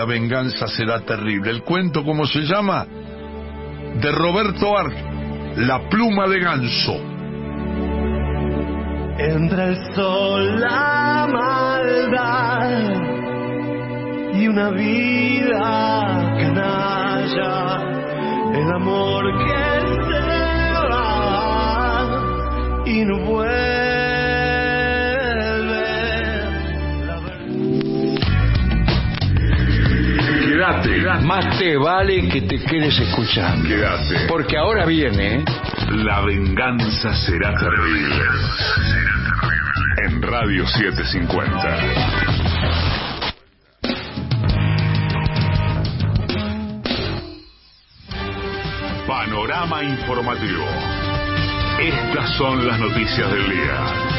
La venganza será terrible. ¿El cuento cómo se llama? De Roberto Arlt, La pluma de ganso. Entre el sol, la maldad y una vida canalla, el amor que se va y no vuelve. Quédate. Más te vale que te quedes escuchando. Quédate. Porque ahora viene... La venganza será terrible. En Radio 750. Panorama informativo. Estas son las noticias del día.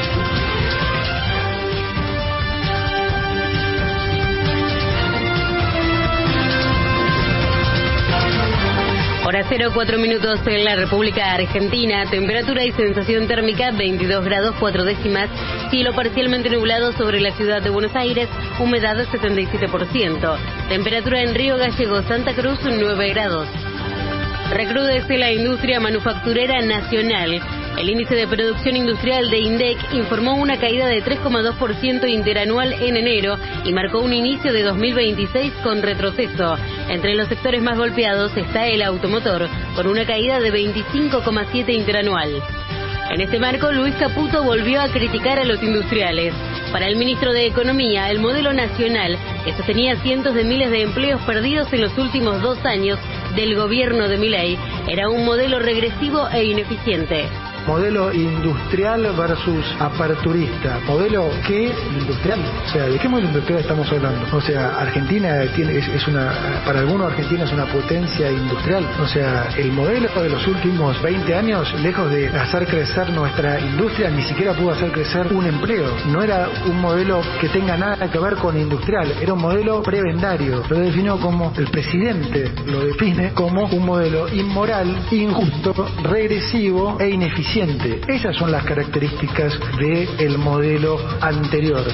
Hora 04 minutos en la República Argentina. Temperatura y sensación térmica 22 grados 4 décimas. Cielo parcialmente nublado sobre la ciudad de Buenos Aires. Humedad 77%. Temperatura en Río Gallegos, Santa Cruz 9 grados. Recrudece la industria manufacturera nacional. El índice de producción industrial de INDEC informó una caída de 3,2% interanual en enero y marcó un inicio de 2026 con retroceso. Entre los sectores más golpeados está el automotor, con una caída de 25,7% interanual. En este marco, Luis Caputo volvió a criticar a los industriales. Para el ministro de Economía, el modelo nacional, que sostenía cientos de miles de empleos perdidos en los últimos 2 años del gobierno de Milei, era un modelo regresivo e ineficiente. Modelo industrial versus aperturista. ¿Modelo qué? Industrial. O sea, ¿de qué modelo industrial estamos hablando? O sea, Argentina es una, para algunos Argentina es una potencia industrial. O sea, el modelo de los últimos 20 años, lejos de hacer crecer nuestra industria, ni siquiera pudo hacer crecer un empleo. No era un modelo que tenga nada que ver con industrial, era un modelo prebendario. Lo definió como, el presidente lo define como un modelo inmoral, injusto, regresivo e ineficiente. Esas son las características del modelo anterior.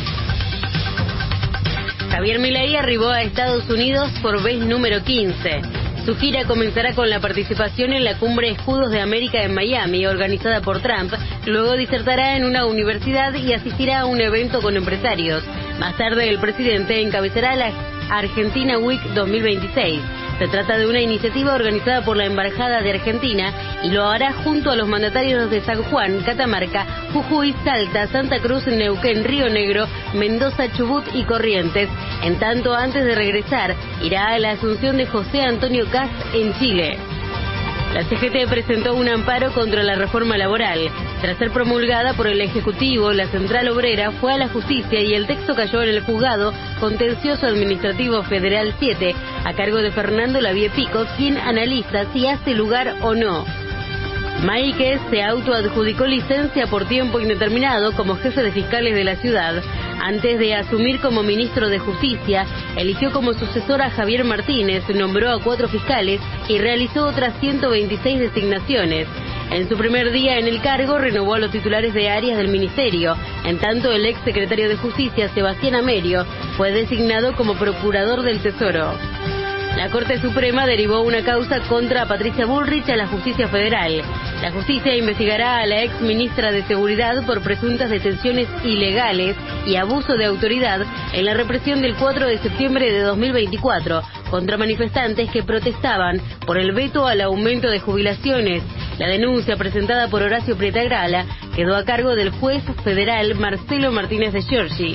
Javier Milei arribó a Estados Unidos por vez número 15. Su gira comenzará con la participación en la Cumbre Escudos de América en Miami, organizada por Trump. Luego disertará en una universidad y asistirá a un evento con empresarios. Más tarde, el presidente encabezará la Argentina Week 2026. Se trata de una iniciativa organizada por la Embajada de Argentina y lo hará junto a los mandatarios de San Juan, Catamarca, Jujuy, Salta, Santa Cruz, Neuquén, Río Negro, Mendoza, Chubut y Corrientes. En tanto, antes de regresar, irá a la asunción de José Antonio Kast en Chile. La CGT presentó un amparo contra la reforma laboral. Tras ser promulgada por el Ejecutivo, la Central Obrera fue a la justicia y el texto cayó en el juzgado contencioso administrativo federal 7, a cargo de Fernando Lavie Pico, quien analiza si hace lugar o no. Máiquez se autoadjudicó licencia por tiempo indeterminado como jefe de fiscales de la ciudad. Antes de asumir como ministro de Justicia, eligió como sucesor a Javier Martínez, nombró a 4 fiscales y realizó otras 126 designaciones. En su primer día en el cargo, renovó a los titulares de áreas del ministerio. En tanto, el ex secretario de Justicia, Sebastián Amerio, fue designado como procurador del Tesoro. La Corte Suprema derivó una causa contra Patricia Bullrich a la Justicia Federal. La justicia investigará a la ex ministra de Seguridad por presuntas detenciones ilegales y abuso de autoridad en la represión del 4 de septiembre de 2024 contra manifestantes que protestaban por el veto al aumento de jubilaciones. La denuncia presentada por Horacio Prieto-Agrala quedó a cargo del juez federal Marcelo Martínez de Giorgi.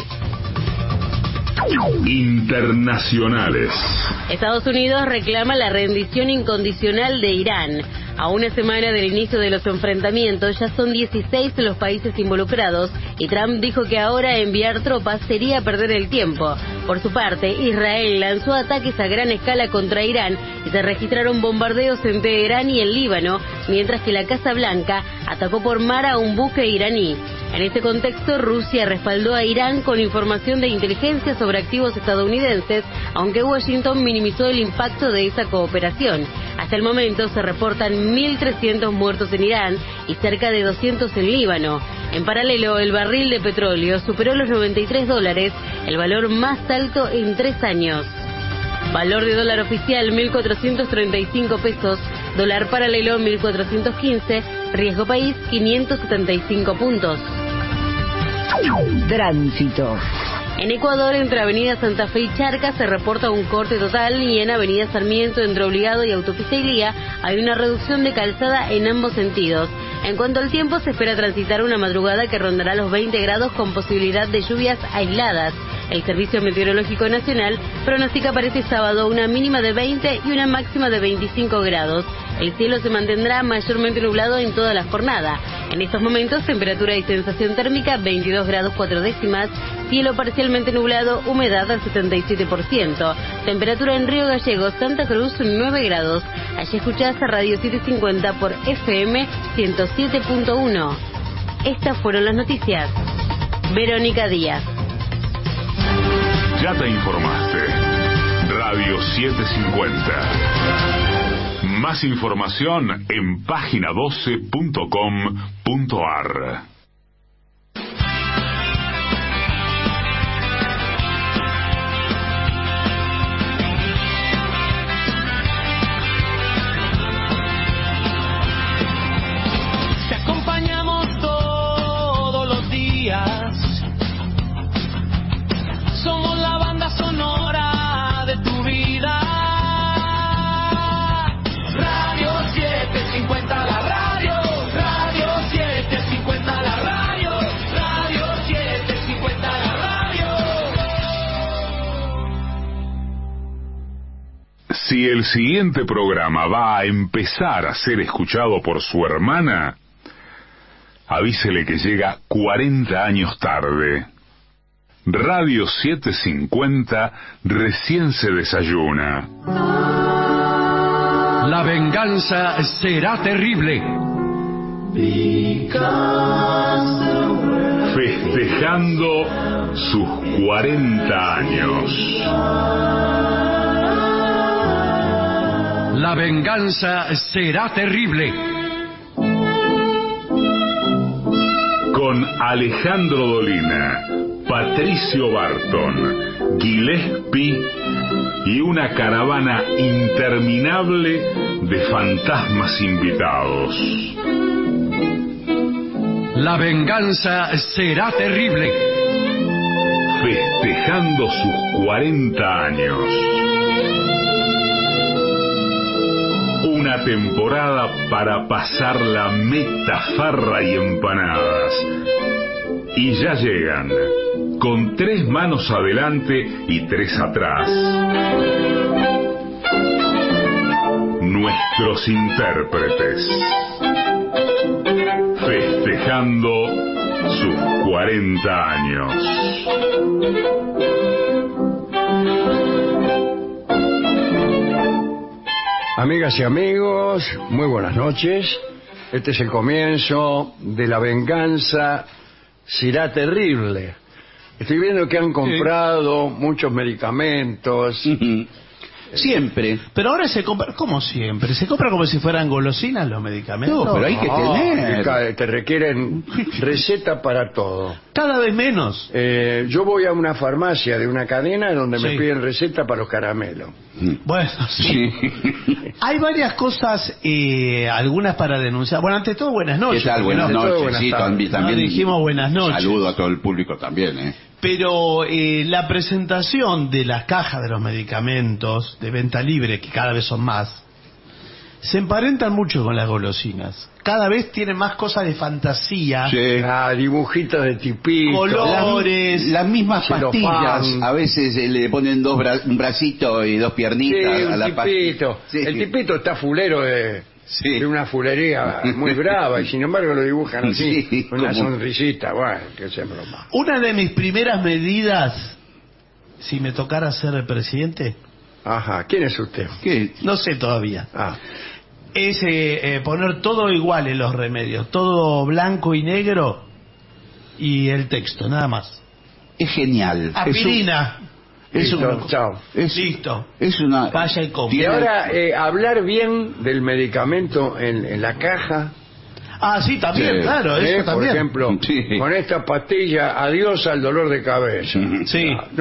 Internacionales. Estados Unidos reclama la rendición incondicional de Irán. A una semana del inicio de los enfrentamientos, ya son 16 los países involucrados y Trump dijo que ahora enviar tropas sería perder el tiempo. Por su parte, Israel lanzó ataques a gran escala contra Irán y se registraron bombardeos en Teherán y en Líbano, mientras que la Casa Blanca atacó por mar a un buque iraní. En este contexto, Rusia respaldó a Irán con información de inteligencia sobre activos estadounidenses, aunque Washington minimizó el impacto de esa cooperación. Hasta el momento se reportan 1.300 muertos en Irán y cerca de 200 en Líbano. En paralelo, el barril de petróleo superó los $93, el valor más alto en 3 años. Valor de dólar oficial 1.435 pesos. Dólar paralelo 1.415. Riesgo país 575 puntos. Tránsito. En Ecuador, entre Avenida Santa Fe y Charcas, se reporta un corte total, y en Avenida Sarmiento, entre Obligado y Autopista Ilía, hay una reducción de calzada en ambos sentidos. En cuanto al tiempo, se espera transitar una madrugada que rondará los 20 grados con posibilidad de lluvias aisladas. El Servicio Meteorológico Nacional pronostica para este sábado una mínima de 20 y una máxima de 25 grados. El cielo se mantendrá mayormente nublado en toda la jornada. En estos momentos, temperatura y sensación térmica 22 grados 4 décimas, cielo parcialmente nublado, humedad al 77%. Temperatura en Río Gallegos, Santa Cruz 9 grados. Allí escuchás a Radio 750 por FM 107.1. Estas fueron las noticias. Verónica Díaz. Ya te informaste. Radio 750. Más información en página12.com.ar. Te acompañamos todos los días. Somos la banda sonora de tu vida. Radio 750 la radio. Radio 750 la radio. Radio 750 la radio. Si el siguiente programa va a empezar a ser escuchado por su hermana, avísele que llega 40 años tarde. Radio 750 recién se desayuna. La venganza será terrible. Festejando sus 40 años. La venganza será terrible. Con Alejandro Dolina, Patricio Barton, Gillespie y una caravana interminable de fantasmas invitados. La venganza será terrible. Festejando sus 40 años. Una temporada para pasar la meta, farra y empanadas. Y ya llegan, con 3 manos adelante y 3 atrás, nuestros intérpretes, festejando sus 40 años. Amigas y amigos, muy buenas noches. Este es el comienzo de La venganza será terrible. Estoy viendo que han comprado muchos medicamentos. Siempre. Pero ahora se compra, ¿cómo siempre? ¿Se compra como si fueran golosinas los medicamentos? No, pero hay que tener. Te requieren receta para todo. Cada vez menos. Yo voy a una farmacia de una cadena donde me Sí. piden receta para los caramelos. Bueno, sí. Hay varias cosas, algunas para denunciar. Bueno, ante todo, buenas noches. ¿Qué tal? Buenas Ante todo, noches. buenas Sí, tardes. también No dijimos buenas noches. Saludo a todo el público también, Pero la presentación de las cajas de los medicamentos de venta libre, que cada vez son más, se emparentan mucho con las golosinas. Cada vez tienen más cosas de fantasía. Sí. Dibujitos de tipitos. Colores. Las mismas Celofán. pastillas. A veces le ponen un bracito y 2 Sí, piernitas a un la tipito. pastilla. Sí. El tipito está fulero de una fulería muy brava y sin embargo lo dibujan así, Sí, con una como- sonrisita. Bueno, que sea broma. Una de mis primeras medidas, si me tocara ser el presidente, Ajá, ¿quién es usted? ¿Qué? no sé todavía, Ah, es poner todo igual en los remedios, todo blanco y negro y el texto, nada más. Es genial. Aspirina. listo, chao. Listo. Es una. Vaya y compre. Y ahora, hablar bien del medicamento en la caja. Ah, sí, también, Sí. claro, eso Por también. ejemplo, Sí. con esta pastilla, adiós al dolor de cabeza. Sí. No,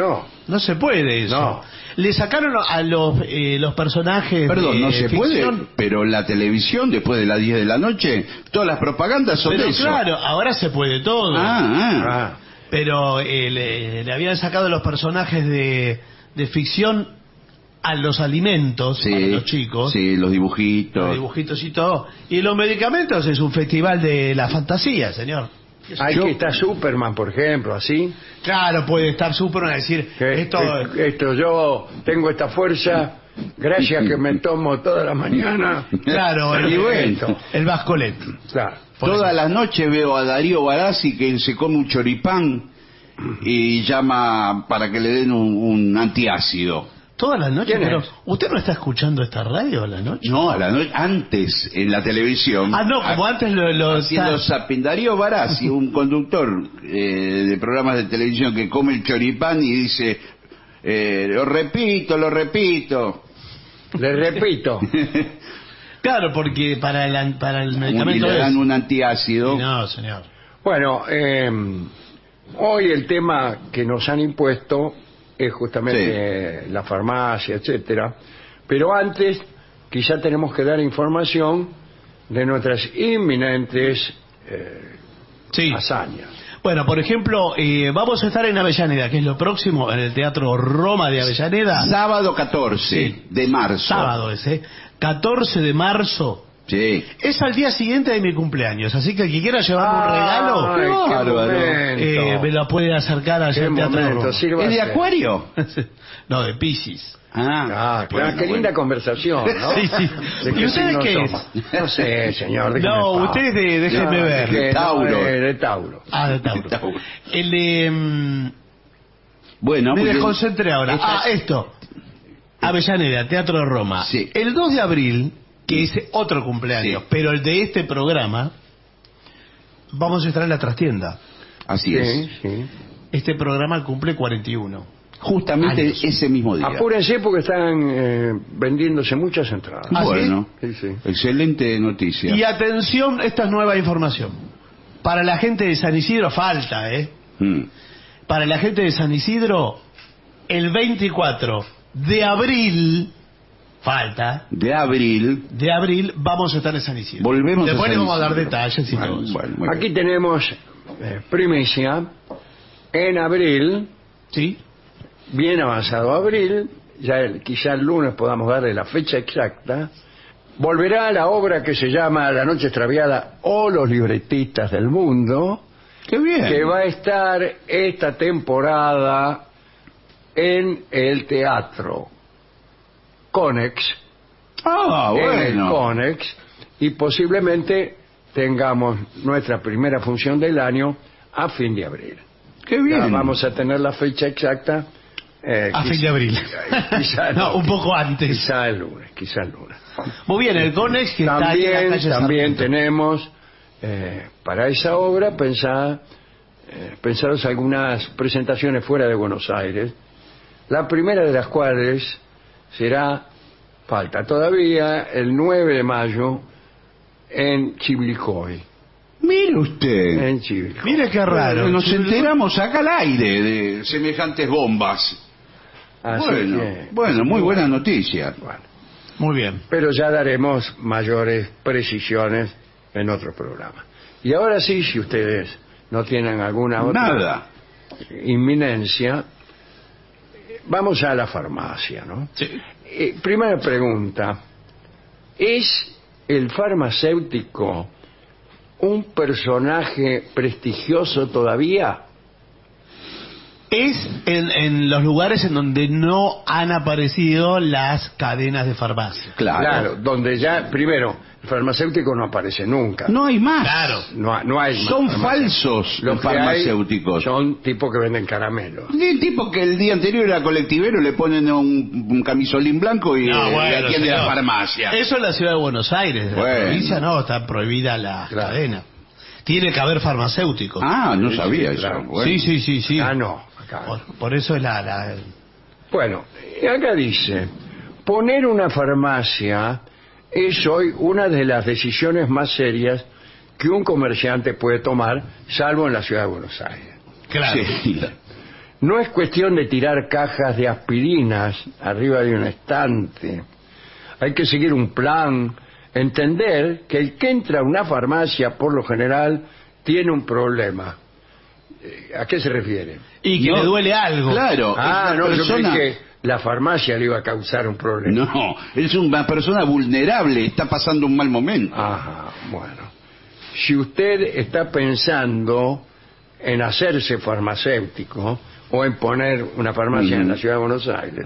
No se puede eso. No. Le sacaron a los personajes. Perdón, no se puede, ficción. pero la televisión, después de las 10 de la noche, todas las propagandas son Pero de eso. claro, ahora se puede todo. Ah, Pero le habían sacado los personajes de ficción a los alimentos Sí, para los chicos. sí, los dibujitos. Los dibujitos y todo. Y los medicamentos es un festival de la fantasía, señor. ahí que está Superman, por ejemplo, así. Claro, puede estar Superman a decir Esto yo tengo esta fuerza gracias que me tomo toda la mañana. Claro, Y bueno. el Vascolet. Claro. Toda la noche veo a Darío Barassi que se come un choripán y llama para que le den un antiácido. Todas las noches. ¿Quién Pero es? ¿usted no está escuchando esta radio a la noche? No, a la noche, antes en la televisión. Ah, no, como antes lo haciendo zapping. Darío Barassi, un conductor de programas de televisión que come el choripán y dice, lo repito. Le repito. Claro, porque para el Y medicamento le dan es... un antiácido. No, señor. Bueno, hoy el tema que nos han impuesto es justamente la farmacia, etcétera. Pero antes, quizá tenemos que dar información de nuestras inminentes Sí. hazañas. Bueno, por ejemplo, vamos a estar en Avellaneda, que es lo próximo, en el Teatro Roma de Avellaneda. Sábado 14 de marzo. Sábado ese. 14 de marzo. Sí. Es al día siguiente de mi cumpleaños, así que el que quiera llevarme un regalo, Ay, qué bárbaro. momento. me lo puede acercar allá Qué al Teatro momento, Roma. sírvase. ¿Es de Acuario? No, de Piscis. Ah, claro, bueno, qué linda bueno. conversación, ¿no? Sí, sí. ¿De ¿Y qué ustedes signo qué somos? No sé, señor. déjeme No, en paz. ustedes déjenme No, ver. que no, Tauro. de Tauro. Ah, de Tauro. Tauro. Bueno, Me pues, desconcentré ahora. Esto. Avellaneda, Teatro Roma. Sí. El 2 de abril, que es otro cumpleaños, Sí. pero el de este programa, vamos a estar en la trastienda. así es. Sí. Este programa cumple 41. Justamente Años. ese mismo día. Apúrense porque están vendiéndose muchas entradas. ¿Ah, Bueno, sí? Sí, sí. excelente noticia. Y atención, esta es nueva información. Para la gente de San Isidro falta, Mm. Para la gente de San Isidro, el 24 de abril, falta, De abril. de abril, vamos a estar en San Isidro. Volvemos a Después San les vamos a dar Isidro. detalles y Bueno, todo eso. bueno, muy Aquí bien. tenemos primicia. En abril, ¿Sí? bien avanzado abril, quizá el lunes podamos darle la fecha exacta, volverá la obra que se llama La Noche Extraviada o Los Libretistas del Mundo, Qué bien. que va a estar esta temporada en el Teatro Conex, Ah, en el bueno. Conex, y posiblemente tengamos nuestra primera función del año a fin de abril. Qué Ya bien. vamos a tener la fecha exacta. A fin de abril. Quizá No, un poco antes. Quizá el lunes. Muy bien, el Conex que está ahí en la calle También Sarmiento. tenemos para esa obra pensados algunas presentaciones fuera de Buenos Aires. La primera de las cuales será, falta todavía, el 9 de mayo en Chivilcoy. Mire usted. En Chivilcoy. Mire qué raro. Nos enteramos acá al aire de semejantes bombas. Así Bueno, que- bueno, muy buena noticia. Bueno, Muy bien. pero ya daremos mayores precisiones en otro programa. Y ahora sí, si ustedes no tienen alguna otra Nada. inminencia, vamos a la farmacia, ¿no? Sí. Primera pregunta, ¿es el farmacéutico un personaje prestigioso todavía? Es en los lugares en donde no han aparecido las cadenas de farmacia. Claro. Donde ya, primero, el farmacéutico no aparece nunca. No hay más. Claro. No hay más Son farmacéuticos. falsos Los los que hay farmacéuticos. son tipos que venden caramelos. El tipo que el día anterior era colectivero, le ponen un camisolín blanco y No, bueno, le atiende señor. la farmacia. Eso en la ciudad de Buenos Aires. En la Bueno. provincia no, está prohibida la Claro. cadena. Tiene que haber farmacéuticos. Ah, no sabía sí, eso. claro. Bueno. Sí. Ah, no. Acá. Por eso es la... Bueno, acá dice, poner una farmacia es hoy una de las decisiones más serias que un comerciante puede tomar, salvo en la ciudad de Buenos Aires. Claro. Sí. No es cuestión de tirar cajas de aspirinas arriba de un estante. Hay que seguir un plan, entender que el que entra a una farmacia, por lo general, tiene un problema. ¿A qué se refiere? Y que le duele algo. Claro. Yo creí que la farmacia le iba a causar un problema. No, es una persona vulnerable, está pasando un mal momento. Ajá, bueno. Si usted está pensando en hacerse farmacéutico o en poner una farmacia en la ciudad de Buenos Aires,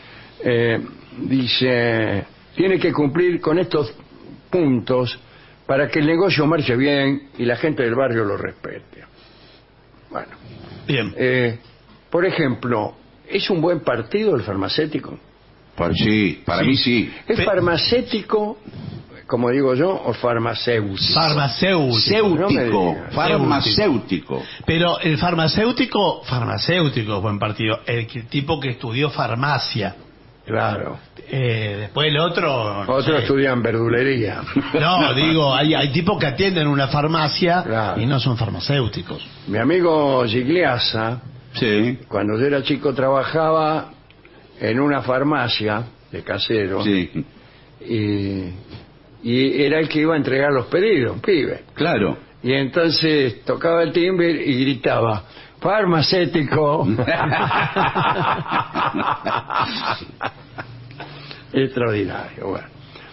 dice, tiene que cumplir con estos puntos para que el negocio marche bien y la gente del barrio lo respete. Bueno. Bien. Por ejemplo, ¿es un buen partido el farmacéutico? Sí, para mí sí. ¿Es farmacéutico, como digo yo, o farmacéutico? Farmacéutico. Pero el farmacéutico es buen partido. El tipo que estudió farmacia. Claro. Después el otro... Otros estudian verdulería. No, digo, hay tipos que atienden una farmacia, claro, y no son farmacéuticos. Mi amigo Gigliasa, sí, cuando yo era chico trabajaba en una farmacia de Casero, sí, y era el que iba a entregar los pedidos, un pibe. Claro. Y entonces tocaba el timbre y gritaba, farmacéutico. Extraordinario. Bueno,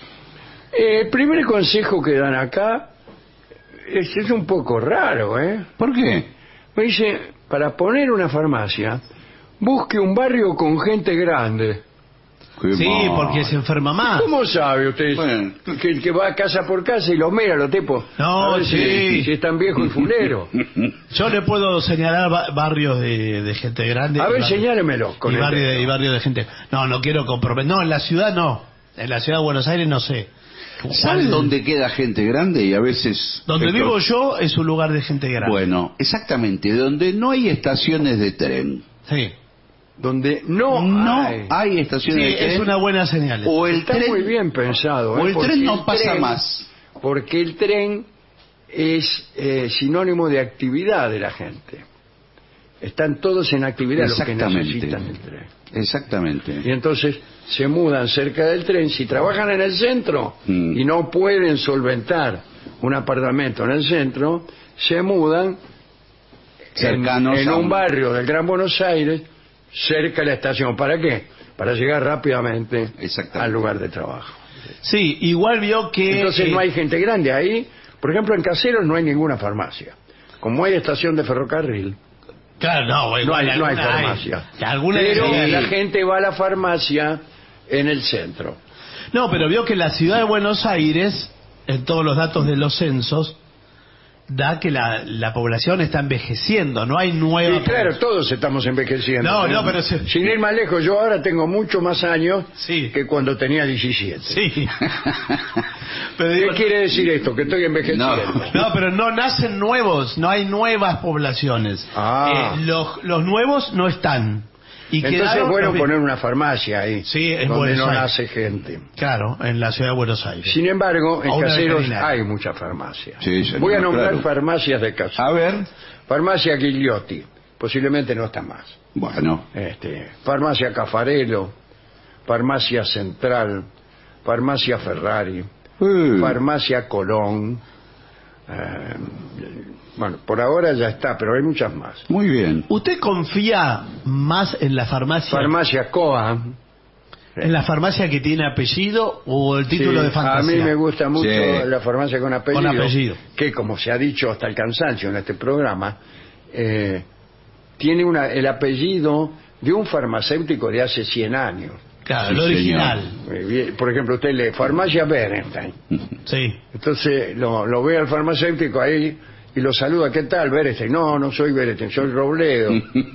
el primer consejo que dan acá es un poco raro, ¿eh? ¿Por qué? Me dice, para poner una farmacia, busque un barrio con gente grande. Sí, porque se enferma más. ¿Cómo sabe usted? Bueno. Que va casa por casa y los mira los tipos. No, sí. Si es tan viejo y fulero. Yo le puedo señalar barrios de gente grande. A ver, señálemelo. Y barrio de gente... No quiero comprometer. No, en la ciudad no. En la ciudad de Buenos Aires no sé. ¿Sabes dónde queda gente grande? Y a veces... Donde vivo yo es un lugar de gente grande. Bueno, exactamente. Donde no hay estaciones de tren. Sí. Donde no hay estaciones de tren. Es una buena señal. O el tren, muy bien pensado. O el tren no pasa más. Porque el tren es sinónimo de actividad de la gente. Están todos en actividad los que necesitan el tren. Exactamente. Y entonces se mudan cerca del tren. Si trabajan en el centro y no pueden solventar un apartamento en el centro, se mudan cercanos en un barrio del Gran Buenos Aires, cerca de la estación. ¿Para qué? Para llegar rápidamente al lugar de trabajo. Sí, igual vio que... Entonces no hay gente grande ahí. Por ejemplo, en Caseros no hay ninguna farmacia. Como hay estación de ferrocarril, claro, no hay farmacia. Pero la gente va a la farmacia en el centro. No, pero vio que la ciudad de Buenos Aires, en todos los datos de los censos, da que la población está envejeciendo, no hay nueva... Sí, claro, todos estamos envejeciendo. No, pero... Sin ir más lejos, yo ahora tengo mucho más años que cuando tenía 17. Sí. ¿Qué quiere decir esto? Que estoy envejeciendo. No, pero no nacen nuevos, no hay nuevas poblaciones. Los nuevos no están. Entonces es bueno poner una farmacia ahí, donde no nace gente. Claro, en la ciudad de Buenos Aires. Sin embargo, en Caseros hay muchas farmacias. Sí, señor, voy a nombrar farmacias de Caseros. A ver. Farmacia Gigliotti, posiblemente no está más. Bueno. Farmacia Cafarello, Farmacia Central, Farmacia Ferrari, Farmacia Colón. Bueno, por ahora ya está, pero hay muchas más. Muy bien. ¿Usted confía más en la farmacia? Farmacia Coa. ¿En la farmacia que tiene apellido o el título de fantasía? A mí me gusta mucho la farmacia con apellido. Con apellido. Que, como se ha dicho hasta el cansancio en este programa, tiene el apellido de un farmacéutico de hace 100 años. Claro, el original. Por ejemplo, usted lee Farmacia Berenstein. Sí. Entonces lo ve al farmacéutico ahí y lo saluda. ¿Qué tal, Berenstein? No soy Berenstein, soy Robledo.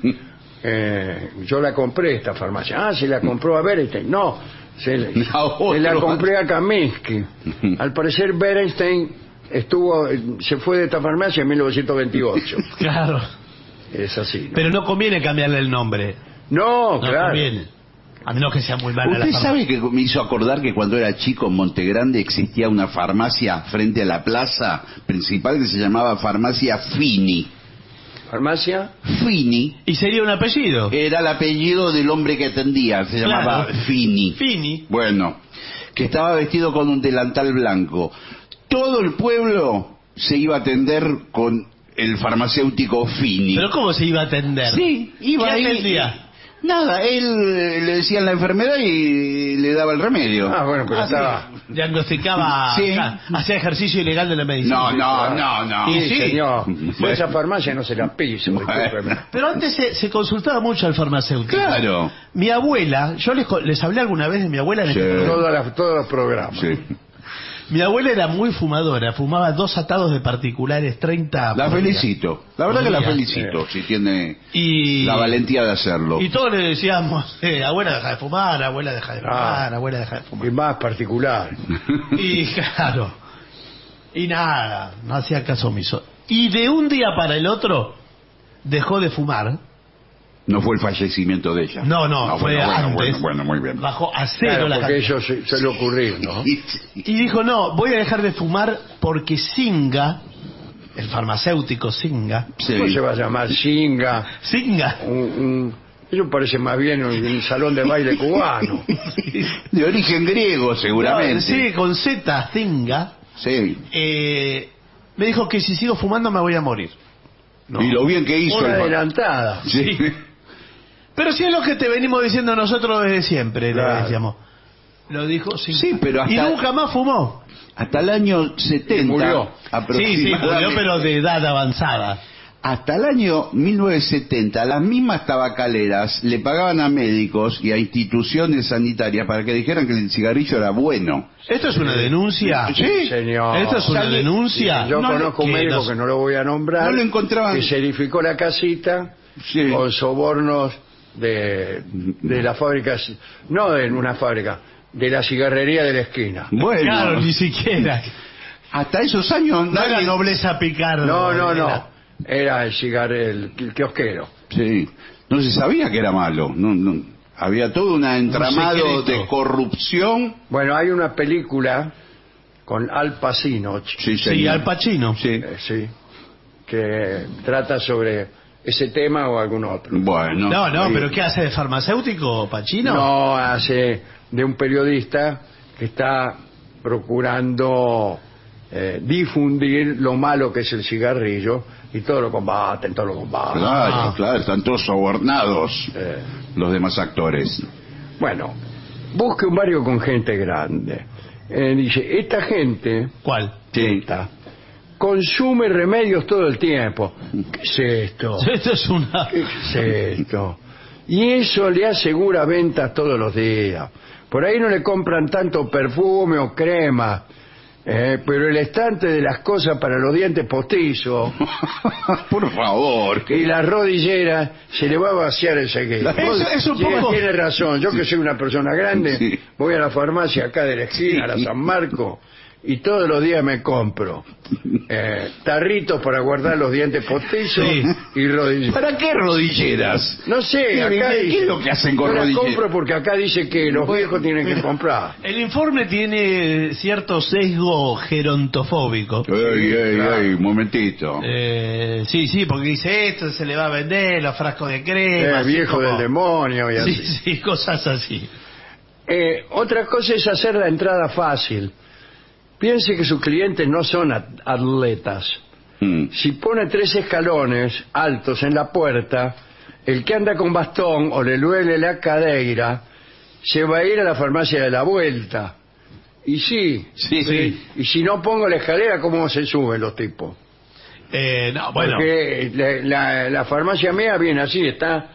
Yo la compré esta farmacia. ¿Se la compró a Berenstein? No, se la compré a Kaminsky. Al parecer Berenstein se fue de esta farmacia en 1928. Claro. Es así, ¿no? Pero no conviene cambiarle el nombre. No, claro. Conviene. A menos que sea muy mala la farmacia. ¿Usted sabe que me hizo acordar que cuando era chico en Montegrande existía una farmacia frente a la plaza principal que se llamaba Farmacia Fini? Farmacia Fini. Y sería un apellido. Era el apellido del hombre que atendía, se llamaba Fini. Fini. Bueno, que estaba vestido con un delantal blanco. Todo el pueblo se iba a atender con el farmacéutico Fini. ¿Pero cómo se iba a atender? Sí, iba ¿Qué ahí. atendía? Nada, él le decían la enfermedad y le daba el remedio. Ah, bueno, pero Ah, estaba... sí. Diagnosticaba, Sí. o sea, hacía ejercicio ilegal de la medicina. No. Y Sí, sí. señor. Bueno. Esa farmacia no se la piso, discúlpeme. Pero antes se consultaba mucho al farmacéutico. Claro. Mi abuela, yo les hablé alguna vez de mi abuela en Sí. este programa. Todos los programas. Sí. Mi abuela era muy fumadora, fumaba 2 atados de particulares, 30 La por día. felicito. La verdad que la Por día. felicito, si tiene Y, la valentía de hacerlo. y todos le decíamos, abuela deja de fumar, abuela deja de fumar, abuela deja de Y fumar. más particular. Y claro, y nada, no hacía caso omiso. Y de un día para el otro dejó de fumar. No fue el fallecimiento de ella. No, fue antes. Bueno, muy bien. Bajó a cero Claro, la porque cantidad. eso suele ocurrir, ¿no? Y dijo, no, voy a dejar de fumar porque Singa, el farmacéutico Singa, Sí. ¿Cómo se va a llamar? Singa. Eso parece más bien un salón de baile cubano. De origen griego, seguramente. No, sí, con Z, Singa, Sí. me dijo que si sigo fumando me voy a morir. No. Y lo bien que hizo Una el... adelantada. Sí. Pero si es lo que te venimos diciendo nosotros desde siempre, Claro. le decíamos. Lo dijo Singa. Sí, pero hasta- Y nunca más fumó. Hasta el año 70. Murió. Sí, aproximadamente. murió, pero de edad avanzada. Hasta el año 1970, las mismas tabacaleras le pagaban a médicos y a instituciones sanitarias para que dijeran que el cigarrillo era bueno. ¿Esto es una denuncia? Sí. Señor. ¿Esto es una Sale- denuncia? Yo No, conozco un que médico nos- que no lo voy a nombrar. No lo encontraban. Que se edificó la casita Sí. con sobornos de las fábricas. No de una fábrica, de la cigarrería de la esquina. Bueno, Claro, ni siquiera. hasta esos años No era nadie- nobleza picar. No. Era el kiosquero. Sí, no se sabía que era malo. No. Había todo un entramado secreto. de corrupción. Bueno, hay una película con Al Pacino, Sí, Sí, señor. Al Pacino. Sí. sí, que trata sobre ese tema o algún otro. Bueno. No, Sí. pero ¿qué hace de farmacéutico, Pacino? No, hace de un periodista que está procurando difundir lo malo que es el cigarrillo y todo lo combaten. Claro, claro, están todos sobornados los demás actores. Bueno, busque un barrio con gente grande. Dice, esta gente ¿Cuál? esta, consume remedios todo el tiempo. ¿Qué es esto? Esto es una... ¿Qué es esto? Y eso le asegura ventas todos los días. Por ahí no le compran tanto perfume o crema, pero el estante de las cosas para los dientes postizos Por favor. y las rodilleras se le va a vaciar enseguida. Es un Sí, poco... tiene razón. Yo que soy una persona grande, Sí. voy a la farmacia acá de la esquina, a la San Marco, y todos los días me compro tarritos para guardar los dientes postizos Sí. y rodilleras. ¿Para qué rodilleras? No sé, acá ¿Qué dice, es lo que hacen con yo las rodilleras? compro porque acá dice que los viejos tienen que comprar. El informe tiene cierto sesgo gerontofóbico. Ey, momentito. Sí, porque dice esto se le va a vender, los frascos de crema. así Viejo como- del demonio y así. Sí, cosas así. Otra cosa es hacer la entrada fácil. Piense que sus clientes no son atletas. Mm. Si pone 3 escalones altos en la puerta, el que anda con bastón o le duele la cadera se va a ir a la farmacia de la vuelta. Y sí. Y si no pongo la escalera, ¿cómo se suben los tipos? No, bueno. Porque la farmacia mía viene así, está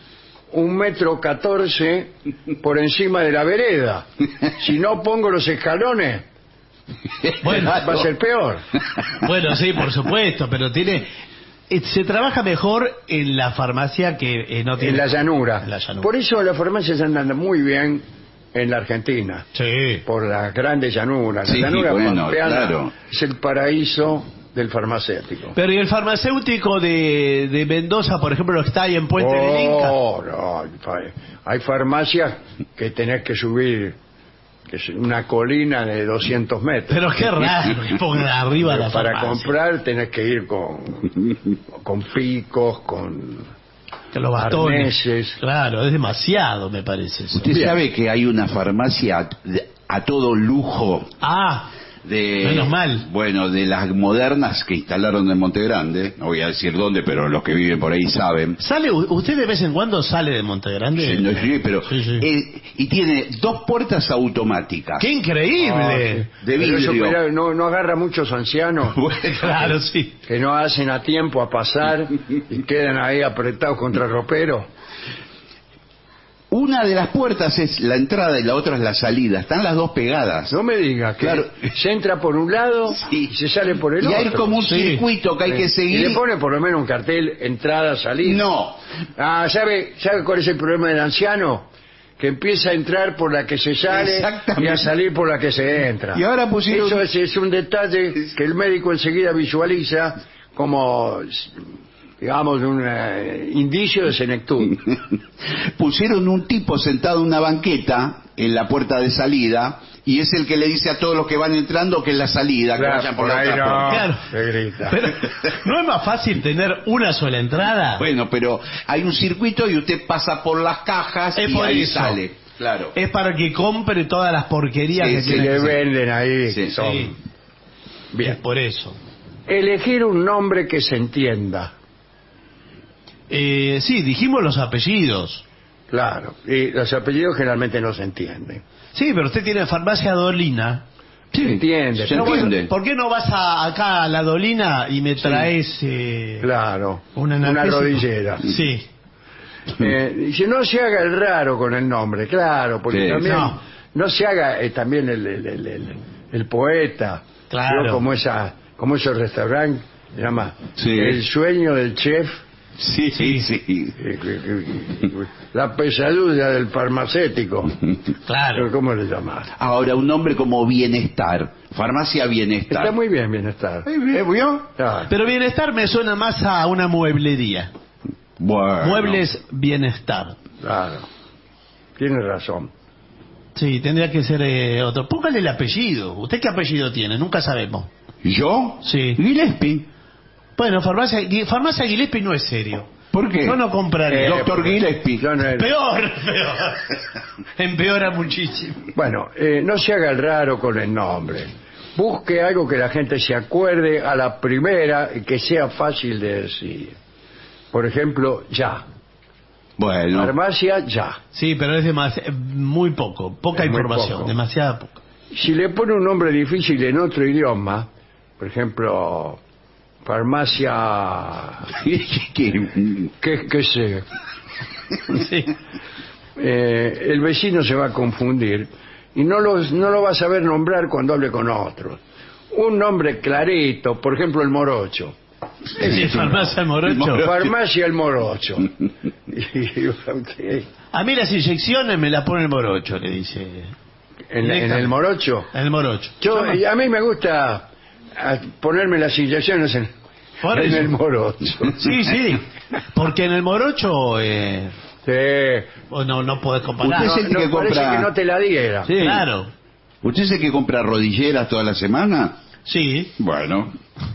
1,14 m por encima de la vereda. Si no pongo los escalones, Bueno, va a ser peor. Bueno, sí, por supuesto, pero tiene... Se trabaja mejor en la farmacia que no tiene... En la llanura. En la llanura. Por eso las farmacias andan muy bien en la Argentina. Sí. Por las grandes llanuras. La Sí, llanura bueno, pampeana claro. es el paraíso del farmacéutico. Pero ¿y el farmacéutico de Mendoza, por ejemplo, lo que está ahí en Puente del Inca? No, hay farmacias que tenés que subir que es una colina de 200 metros. Pero qué raro que pongan arriba la Para farmacia. comprar tenés que ir con picos, con Que los bastones. arneses. Claro, es demasiado, me parece eso. Usted sabe que hay una farmacia a todo lujo Ah, de, menos mal. bueno, de las modernas que instalaron en Monte Grande. No voy a decir dónde, pero los que viven por ahí saben. ¿Usted de vez en cuando sale de Monte Grande? Sí, no, sí, pero Sí, sí. y tiene 2 puertas automáticas. ¡Qué increíble! De Pero eso, vidrio. pero no agarra muchos ancianos Claro, sí. que no hacen a tiempo a pasar y quedan ahí apretados contra el ropero. Una de las puertas es la entrada y la otra es la salida. Están las 2 pegadas. No me digas que Claro. se entra por un lado Sí. y se sale por el Y otro. hay como un Sí. circuito que hay que Y seguir. le pone por lo menos un cartel, entrada, salida. No. Ah, ¿sabe cuál es el problema del anciano? Que empieza a entrar por la que se sale Exactamente. y a salir por la que se entra. Y ahora pusieron- Eso es un detalle que el médico enseguida visualiza como, digamos, un indicio de senectud. Pusieron un tipo sentado en una banqueta en la puerta de salida y es el que le dice a todos los que van entrando que es la salida, que vayan por la ahí otra puerta. Claro. se grita. Pero, ¿no es más fácil tener una sola entrada? Bueno, pero hay un circuito y usted pasa por las cajas Es y por ahí eso. sale. Claro. Es para que compre todas las porquerías Sí, que sí, Que tiene. le venden ahí. Sí, son- Sí. Bien. Es por eso. Elegir un nombre que se entienda. Sí, dijimos los apellidos. Claro. Y los apellidos generalmente no se entienden. Sí, pero usted tiene farmacia Dolina. Sí, entiende, se pero entiende. ¿Por qué no vas acá a la Dolina y me traes Claro. una Una rodillera. Sí. Dice, no se haga el raro con el nombre, claro, porque Sí. también No. no se haga también el poeta. Claro. ¿no? Como esos restaurantes, se llama Sí. El sueño del chef, Sí, sí. la pesadilla del farmacéutico. Claro. ¿Cómo le llamas? Ahora, un nombre como Bienestar. Farmacia Bienestar. Está muy bien, bienestar. ¿Vio? Claro. Pero bienestar me suena más a una mueblería. Bueno. Muebles Bienestar. Claro. Tiene razón. Sí, tendría que ser otro. Póngale el apellido. ¿Usted qué apellido tiene? Nunca sabemos. ¿Yo? Sí. Gillespie. Bueno, farmacia Gillespie no es serio. ¿Por qué? Yo no compraré. Doctor Gillespie. Yo no- Peor. Empeora muchísimo. Bueno, no se haga el raro con el nombre. Busque algo que la gente se acuerde a la primera y que sea fácil de decir. Por ejemplo, ya. Bueno. Farmacia, ya. Sí, pero es muy poco. Poca Es muy información. poco. Demasiada poca. Si le pone un nombre difícil en otro idioma, por ejemplo, farmacia, qué sé, Sí. el vecino se va a confundir y no lo va a saber nombrar cuando hable con otros. Un nombre clarito, por ejemplo, el Morocho. Sí, farmacia Morocho. Farmacia el Morocho. Y, ok. A mí las inyecciones me las pone el Morocho, le dice. ¿En el Morocho? El Morocho. A mí me gusta ponerme las inyecciones en Por eso. el Morocho. Sí, sí. Porque en el Morocho Sí. no podés comparar. Usted es el que parece compra- que no te la diera. Sí. Claro. ¿Usted es el que compra rodilleras toda la semana? Sí. Bueno.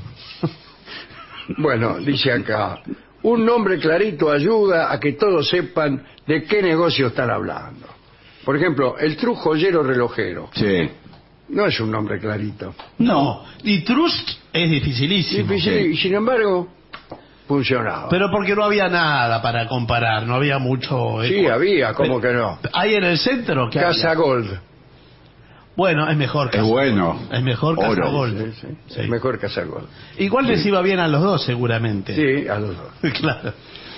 Bueno, dice acá, un nombre clarito ayuda a que todos sepan de qué negocio están hablando. Por ejemplo, el True Joyero Relojero. Sí. No es un nombre clarito. No. Y Trust es dificilísimo. Difícil, y sin embargo, funcionaba. Pero porque no había nada para comparar, no había mucho. Sí, había, ¿cómo que no? ¿Hay en el centro? ¿Qué Casa había? Gold. Bueno, es mejor Casa Es bueno. Es mejor Casa Oro. Gold. Sí, sí. Sí. Es mejor Casa Gold. Igual les iba bien a los dos, seguramente. Sí, a los dos. Claro.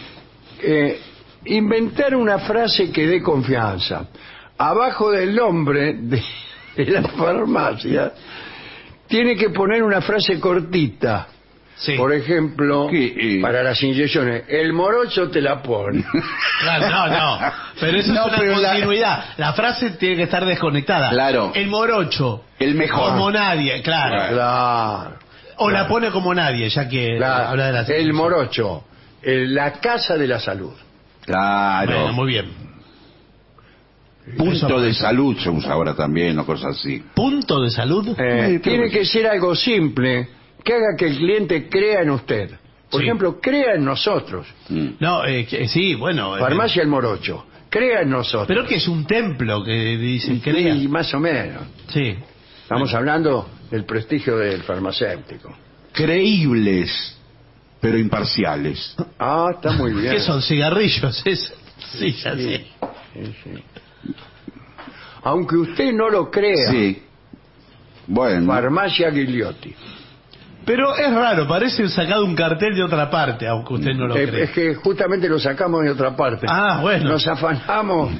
Inventar una frase que dé confianza. Abajo del nombre de la farmacia tiene que poner una frase cortita. Sí. Por ejemplo, ¿Qué? para las inyecciones, el Morocho te la pone. Claro, no. Pero eso No, es pero una continuidad. La frase tiene que estar desconectada. Claro. El Morocho. El mejor. Como nadie, claro. Claro. O la pone como nadie, ya que Claro. habla de la El Morocho, la casa de la salud. Claro. Bueno, muy bien. Punto de salud se usa ahora también, o cosas así. ¿Punto de salud? Tiene que ser algo simple, que haga que el cliente crea en usted. Por Sí. ejemplo, crea en nosotros. No, sí, bueno. Farmacia El Morocho, crea en nosotros. Pero que es un templo que dicen crea. Y más o menos. Sí. Estamos hablando del prestigio del farmacéutico. Creíbles, pero imparciales. Ah, está muy bien. ¿Qué son cigarrillos? Sí, ya Sí. sé. Sí. Aunque usted no lo crea, Sí. Bueno. Farmacia Gigliotti. Pero es raro, parece sacado un cartel de otra parte, aunque usted no lo crea. Es que justamente lo sacamos de otra parte. Ah, bueno. Nos afanamos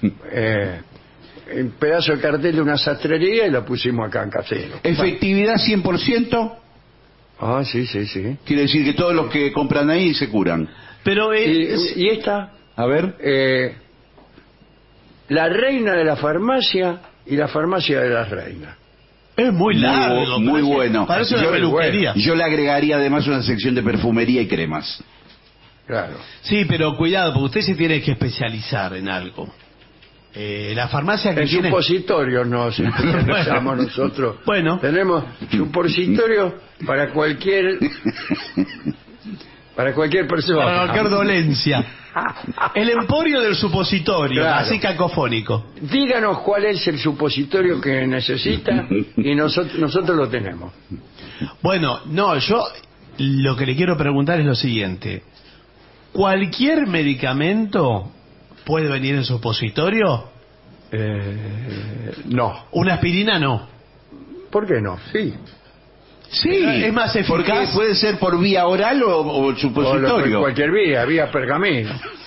un pedazo de cartel de una sastrería y lo pusimos acá en casero. Efectividad 100%, Ah, sí, sí, sí. quiere decir que todos los que compran ahí se curan. Pero Y esta, A ver. la reina de la farmacia y la farmacia de las reinas. es muy largo. Muy parece- bueno. Parece una Yo- peluquería. Yo le agregaría además una sección de perfumería y cremas. Claro. Sí, pero cuidado, porque usted se tiene que especializar en algo. La farmacia que En tiene... supositorios nos especializamos nosotros. Bueno. Tenemos supositorios para cualquier persona. Para cualquier dolencia. El emporio del supositorio, Claro. así cacofónico. Díganos cuál es el supositorio que necesita y nosotros lo tenemos. Bueno, no, yo lo que le quiero preguntar es lo siguiente. ¿Cualquier medicamento puede venir en supositorio? No. ¿Una aspirina no? ¿Por qué no? Sí. Sí, es más Porque eficaz. puede ser por vía oral o el O supositorio. cualquier vía pergamino.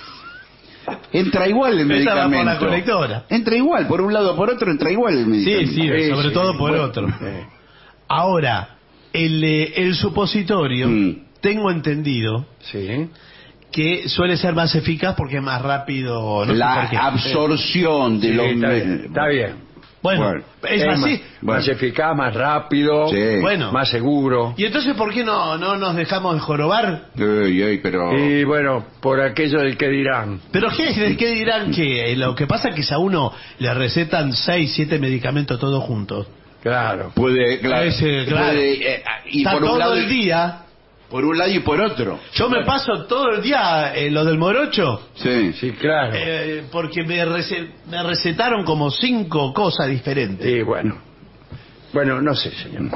Entra igual el Esa va por medicamento. la colectora. Entra igual, por un lado o por otro entra igual el Sí, medicamento. sí, sobre sí, todo por bueno, otro. Ahora, el supositorio, tengo entendido Sí. que suele ser más eficaz porque es más rápido. No sé La por qué. absorción de Sí, los... está bien. Bueno, es así. Más eficaz, más rápido, Sí. Bueno. más seguro. ¿Y entonces por qué no nos dejamos de jorobar? pero... Y bueno, por aquello del que dirán. ¿Pero qué dirán que lo que pasa es que si a uno le recetan 6, 7 medicamentos todos juntos? Claro. Puede, claro, Claro. puede, ir Está por un todo lado el día. por un lado y por otro. Yo me paso todo el día lo del morocho Sí. Sí, claro. porque me recetaron como 5 cosas diferentes. Y bueno. Bueno, no sé, señor.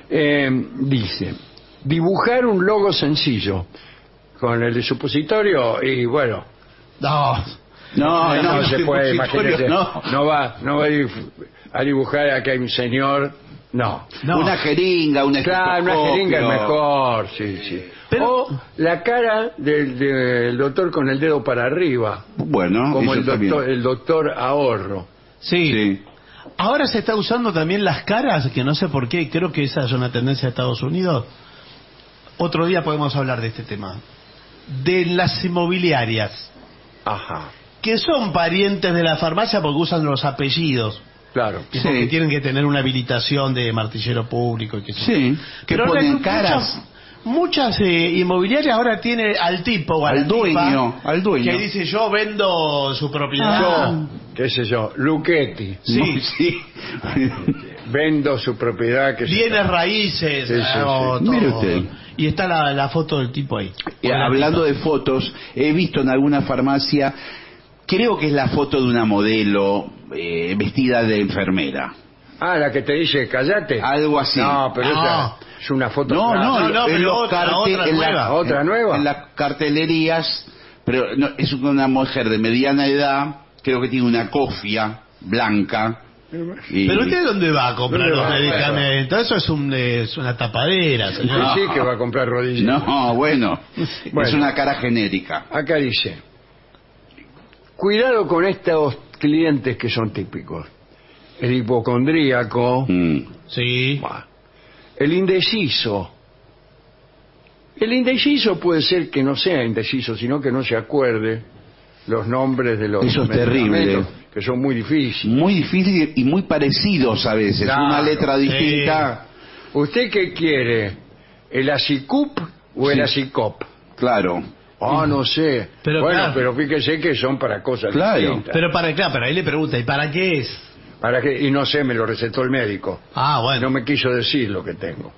Dice, dibujar un logo sencillo con el supositorio y bueno, No, no se puede, supositorio, imagínese, no. no va a dibujar a que hay un señor, no. no. Una jeringa, un Claro, una estetoscopio. jeringa es mejor, sí, sí. Pero- O la cara del doctor con el dedo para arriba, Bueno, como eso también. el doctor ahorro. Sí. Sí. Ahora se está usando también las caras, que no sé por qué, creo que esa es una tendencia de Estados Unidos. Otro día podemos hablar de este tema. De las inmobiliarias, Ajá, que son parientes de la farmacia porque usan los apellidos. claro. Y Sí. porque tienen que tener una habilitación de martillero público y que Sí, que Pero ponen hay caras. Muchas inmobiliarias ahora tiene al tipo o a la Al dueño, tipa al dueño. que dice yo vendo su propiedad. Yo, qué sé yo, Luchetti, Sí. Sí. vendo su propiedad, que Bienes raíces. Sí, sí, o sí. todo. Mire usted. Y está la foto del tipo ahí. Y hablando de fotos, he visto en alguna farmacia, creo que es la foto de una modelo vestida de enfermera. Ah, la que te dice callate. Algo así. No, pero No. esa es una foto. No, no, en pero los otra en nueva. ¿Otra nueva? En las cartelerías, pero no, es una mujer de mediana edad, creo que tiene una cofia blanca. Y- Pero usted dónde va a comprar ¿Dónde los va? medicamentos? Eso es una tapadera, Sí, señor. sí, que va a comprar rodillas. No, bueno, Bueno. es una cara genérica. Acá dice, cuidado con estos clientes que son típicos. El hipocondríaco, Sí. bah, el indeciso. El indeciso puede ser que no sea indeciso, sino que no se acuerde los nombres de los Eso es terrible. medicamentos, que son muy difíciles. Muy difícil y muy parecidos a veces. Claro, una letra distinta. ¿Usted qué quiere? ¿El Acicup o el Sí. Acicop? Claro. No sé. Pero bueno, claro. pero fíjese que son para cosas distintas. Pero pero ahí le pregunta, ¿y para qué es? ¿Para qué? Y no sé, me lo recetó el médico. Bueno. No me quiso decir lo que tengo.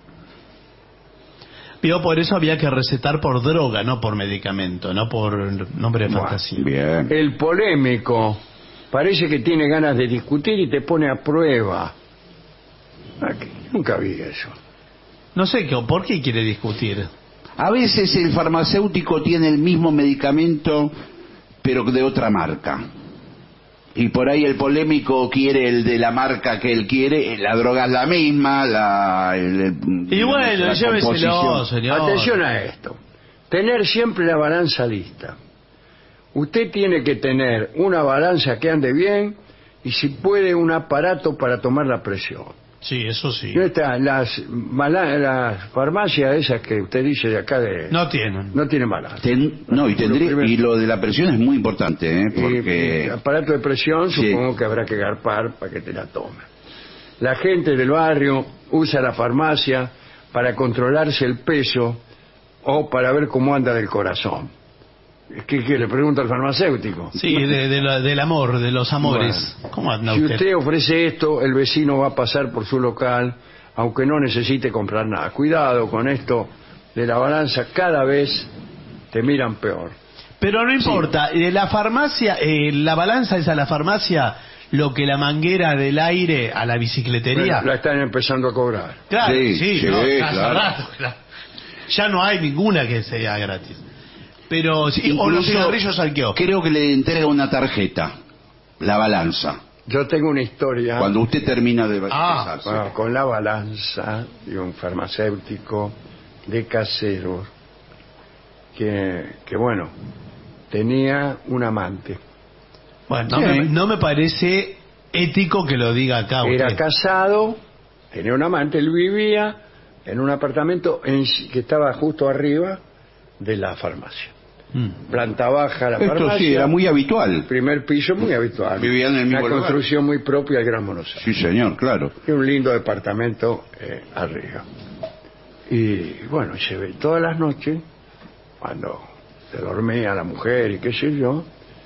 Por eso había que recetar por droga, no por medicamento, no por nombre de fantasía. Bien. El polémico parece que tiene ganas de discutir y te pone a prueba. Nunca vi eso. No sé, ¿por qué quiere discutir? A veces el farmacéutico tiene el mismo medicamento, pero de otra marca. Y por ahí el polémico quiere el de la marca que él quiere, la droga es la misma, y bueno, la lléveselo, composición. señor. Atención a esto. Tener siempre la balanza lista. Usted tiene que tener una balanza que ande bien y si puede un aparato para tomar la presión. Sí, eso sí. ¿No están las farmacias esas que usted dice de acá No tienen. No tienen balanza. Y lo de la presión es muy importante, porque... El aparato de presión supongo que habrá que garpar para que te la tome. La gente del barrio usa la farmacia para controlarse el peso o para ver cómo anda del corazón. ¿Qué le pregunta al farmacéutico? Sí, del amor, de los amores. Bueno, ¿Cómo anda si usted? usted ofrece esto, el vecino va a pasar por su local, aunque no necesite comprar nada. Cuidado con esto de la balanza, cada vez te miran peor. Pero no importa, la farmacia, la balanza es a la farmacia lo que la manguera del aire a la bicicletería. Bueno, la están empezando a cobrar. Claro, Sí, no, hace claro. rato, claro. Ya no hay ninguna que sea gratis. Pero sí, o los Incluso cigarrillos al kiosco. creo que le entrega una tarjeta, la balanza, Yo tengo una historia cuando usted termina de pesarse. con la balanza de un farmacéutico de Caseros que bueno, tenía un amante. Bueno, Sí. no me parece ético que lo diga acá usted. Era casado, tenía un amante, él vivía en un apartamento que estaba justo arriba de la farmacia. Planta baja la Esto farmacia. sí, era muy habitual. Primer piso muy habitual. Vivían en el mismo Una lugar. construcción muy propia del Gran Buenos Aires. Sí, señor, claro. Y un lindo departamento arriba. Y bueno, se ve todas las noches, cuando se dormía la mujer y qué sé yo,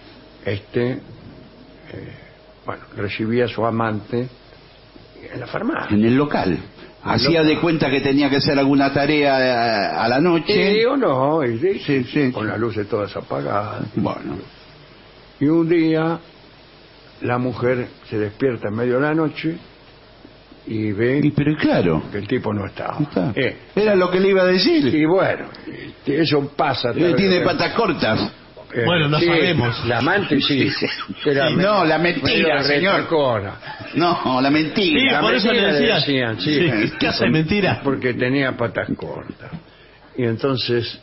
recibía a su amante en la farmacia. En el local. Hacía de cuenta que tenía que hacer alguna tarea a la noche. Sí o no, Sí. con las luces todas apagadas. Bueno, Y un día la mujer se despierta en medio de la noche y ve pero claro, que el tipo no estaba. está. Era lo que le iba a decir. Y bueno, eso pasa. Tiene patas cortas. Bueno, no sí, sabemos. La amante sí. Era Sí, no, la mentira, señor. retacona. No, la mentira. Sí, La por eso le mentira decía. decían, sí. Sí, ¿qué hace mentira? Porque tenía patas cortas. Y entonces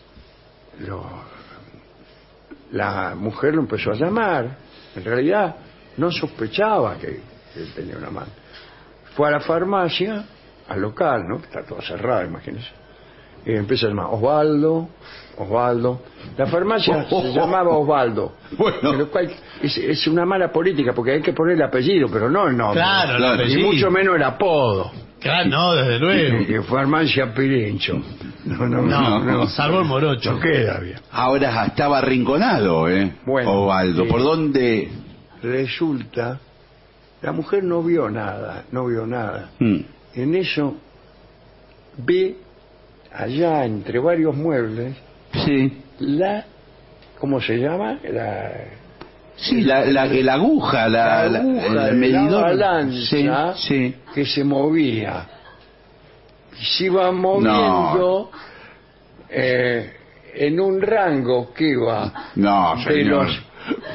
la mujer lo empezó a llamar. En realidad no sospechaba que él tenía una amante. Fue a la farmacia, al local, ¿no? Que está todo cerrado, imagínense. Y empieza a llamar Osvaldo. La farmacia se llamaba Osvaldo. Bueno. Lo cual es una mala política porque hay que poner el apellido, pero no el nombre. Claro, el Claro. Y apellido. mucho menos el apodo. Claro, no, desde luego. Que farmacia Pirincho. No, salvo el morocho. No queda bien. Ahora estaba arrinconado, Bueno, Osvaldo. sí. ¿Por dónde? Resulta, la mujer no vio nada. En eso ve allá entre varios muebles Sí. ¿cómo se llama? Sí, la aguja, La aguja el de la medidor. balanza Sí. que se movía. Y se iba moviendo en un rango que iba No, de señor. los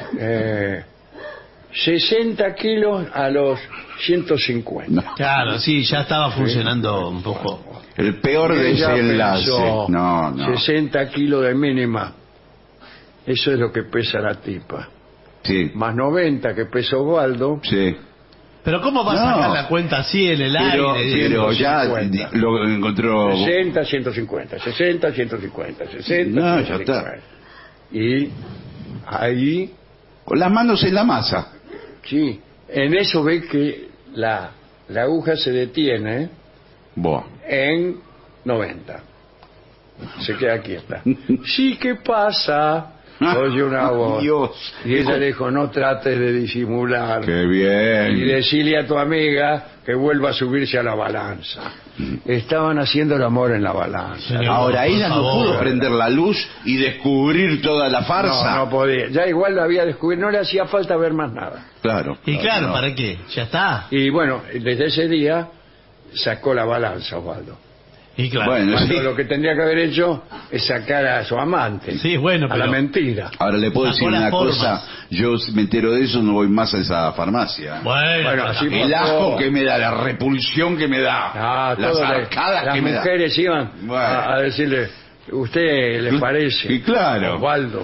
60 kilos a los 150. No. Claro, sí, ya estaba funcionando un poco. El peor Ella desenlace. pensó, No. 60 kilos de mínima. Eso es lo que pesa la tipa. Sí. Más 90 que pesa Osvaldo. Sí. Pero ¿cómo va a No. sacar la cuenta así en el aire? Pero ya 150. lo encontró. 60, 150, 60, 150, 60, No, ya 150. Y ahí, Con las manos en la masa. sí, en eso ve que la aguja se detiene Buah. en 90. Se queda quieta. Sí, ¿qué pasa? Oye una voz. Dios. Y ella le dijo, no trates de disimular. Qué Y bien. decirle a tu amiga que vuelva a subirse a la balanza. Estaban haciendo el amor en la balanza. Señor, Ahora por ella no favor. pudo prender la luz y descubrir toda la farsa. No podía. Ya igual lo había descubierto, no le hacía falta ver más nada. Claro. Y claro, no. ¿para qué? Ya está. Y bueno, desde ese día sacó la balanza, Osvaldo. Y claro. Bueno, Cuando sí. lo que tendría que haber hecho es sacar a su amante. Sí, bueno, a pero... la mentira. Ahora le puedo Sacó decir las una formas. cosa. Yo si me entero de eso no voy más a esa farmacia. Bueno, Bueno, pero así también- El asco pasó. que me da, la repulsión que me da, las Todas arcadas las que me da. mujeres iban Bueno. a decirle, ¿usted le parece? Y claro. Osvaldo.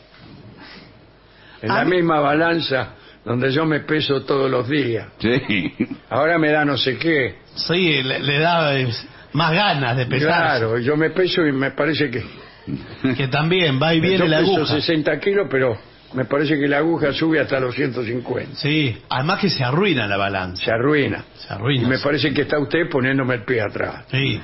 En A la mí- misma balanza donde yo me peso todos los días. Sí. Ahora me da no sé qué. Sí, le da más ganas de pesar. Claro, yo me peso y me parece que... Que también va y viene yo la peso aguja. 60 kilos, pero me parece que la aguja sube hasta los 150. Sí, además que se arruina la balanza. Se arruina. Se arruina. Y me parece que está usted poniéndome el pie atrás. Sí.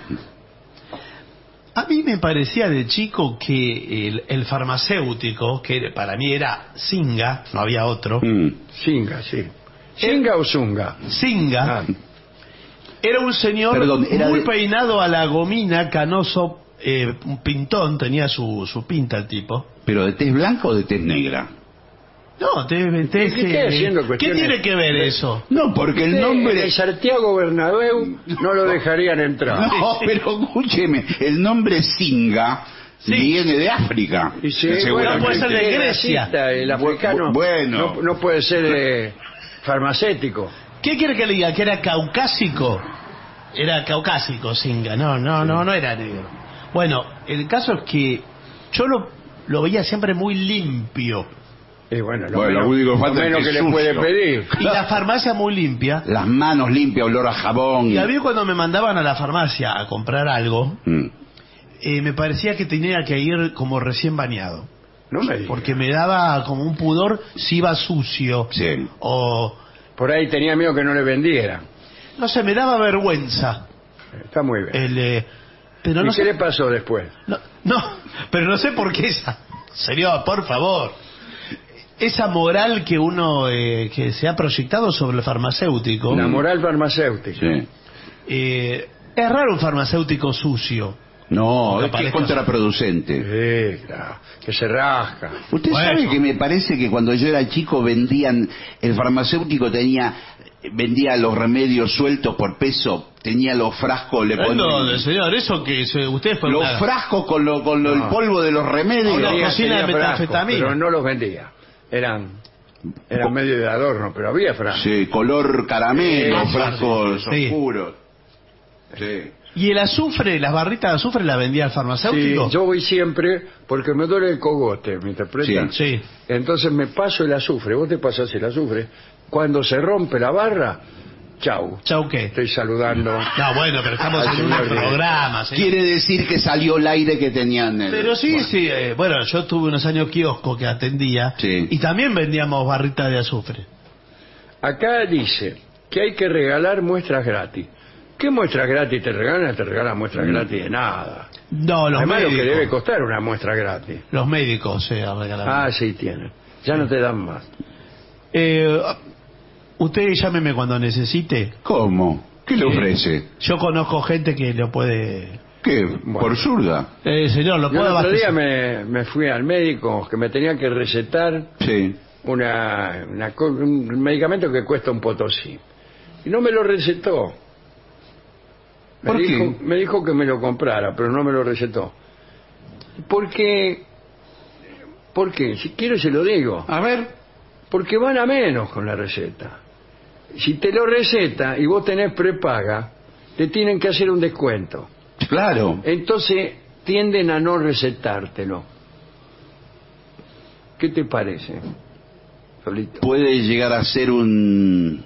A mí me parecía de chico que el farmacéutico, que para mí era Singa, no había otro, Singa, sí. ¿Singa o Zunga? Singa, Ah, era un señor Perdón, era muy de- peinado a la gomina, canoso, un pintón, tenía su pinta el tipo. ¿Pero de tez blanca o de tez negra? No, ¿Qué está haciendo ¿qué cuestiones? tiene que ver eso? No, porque el En nombre... el Santiago Bernabéu no lo dejarían entrar. No, pero escúcheme, el nombre Singa Sí. viene de África. Y sí, bueno, seguramente. puede ser de el Grecia. racista, el africano Bueno. no puede ser farmacéutico. ¿Qué quiere que le diga? ¿Que era caucásico? Era caucásico, Singa. No era negro. Bueno, el caso es que yo lo veía siempre muy limpio. Y bueno, Bueno, lo único que lo falta es menos que que le sucio. puede pedir. Y la farmacia muy limpia. Las manos limpias, olor a jabón. Y a mí cuando me mandaban a la farmacia a comprar algo, me parecía que tenía que ir como recién bañado. No me diga. Porque me daba como un pudor si iba sucio. Sí. O, Por ahí tenía miedo que no le vendiera. no sé, me daba vergüenza. Está muy bien. Pero ¿Y no qué sé, le pasó después? no, pero no sé por qué esa. Señor, por favor. Esa moral que uno que se ha proyectado sobre el farmacéutico. La moral farmacéutica. Sí. Es raro un farmacéutico sucio. No, Porque es que es aparezca- contraproducente. Sí, claro, que se rasca. Usted Bueno. sabe que me parece que cuando yo era chico el farmacéutico vendía los remedios sueltos por peso, tenía los frascos, le No, ponía señor, eso que usted fue los una- frascos con el polvo de los remedios. Una Tenía cocina de frascos, metanfetamina. pero no los vendía. Eran medio de adorno, pero había frascos. Sí, color caramelo, Sí, frascos sí. oscuros. Sí. Y el azufre, las barritas de azufre las vendía el Sí, farmacéutico. yo voy siempre porque me duele el cogote, ¿me interpretan? Sí. Entonces me paso el azufre, vos te pasás el azufre. Cuando se rompe la barra, chau. ¿Chau qué? Estoy saludando. No, bueno, pero estamos Al en un señor programa, señor. Quiere decir que salió el aire que tenían. Pero sí, sí. Bueno, yo tuve unos años kiosco que atendía. Sí. Y también vendíamos barritas de azufre. Acá dice que hay que regalar muestras gratis. ¿Qué muestras gratis te regalan? Te regalan muestras gratis de nada. No, los Además, lo que debe médicos. costar una muestra gratis. Los médicos se regalaban. Ah, sí, tienen. Ya no te dan más. Usted llámeme cuando necesite. ¿Cómo? ¿Qué le ofrece? Yo conozco gente que lo puede... ¿Qué? Bueno. ¿Por zurda? Señor, lo Yo puedo el otro día abastecer. me fui al médico que me tenía que recetar Sí. un medicamento que cuesta un potosí. Y no me lo recetó. ¿Por qué? Me dijo que me lo comprara, pero no me lo recetó. ¿Por qué? Si quiero se lo digo. A ver. Porque van a menos con la receta. Si te lo receta y vos tenés prepaga, te tienen que hacer un descuento. Claro. Entonces tienden a no recetártelo. ¿Qué te parece, Solito? Puede llegar a ser un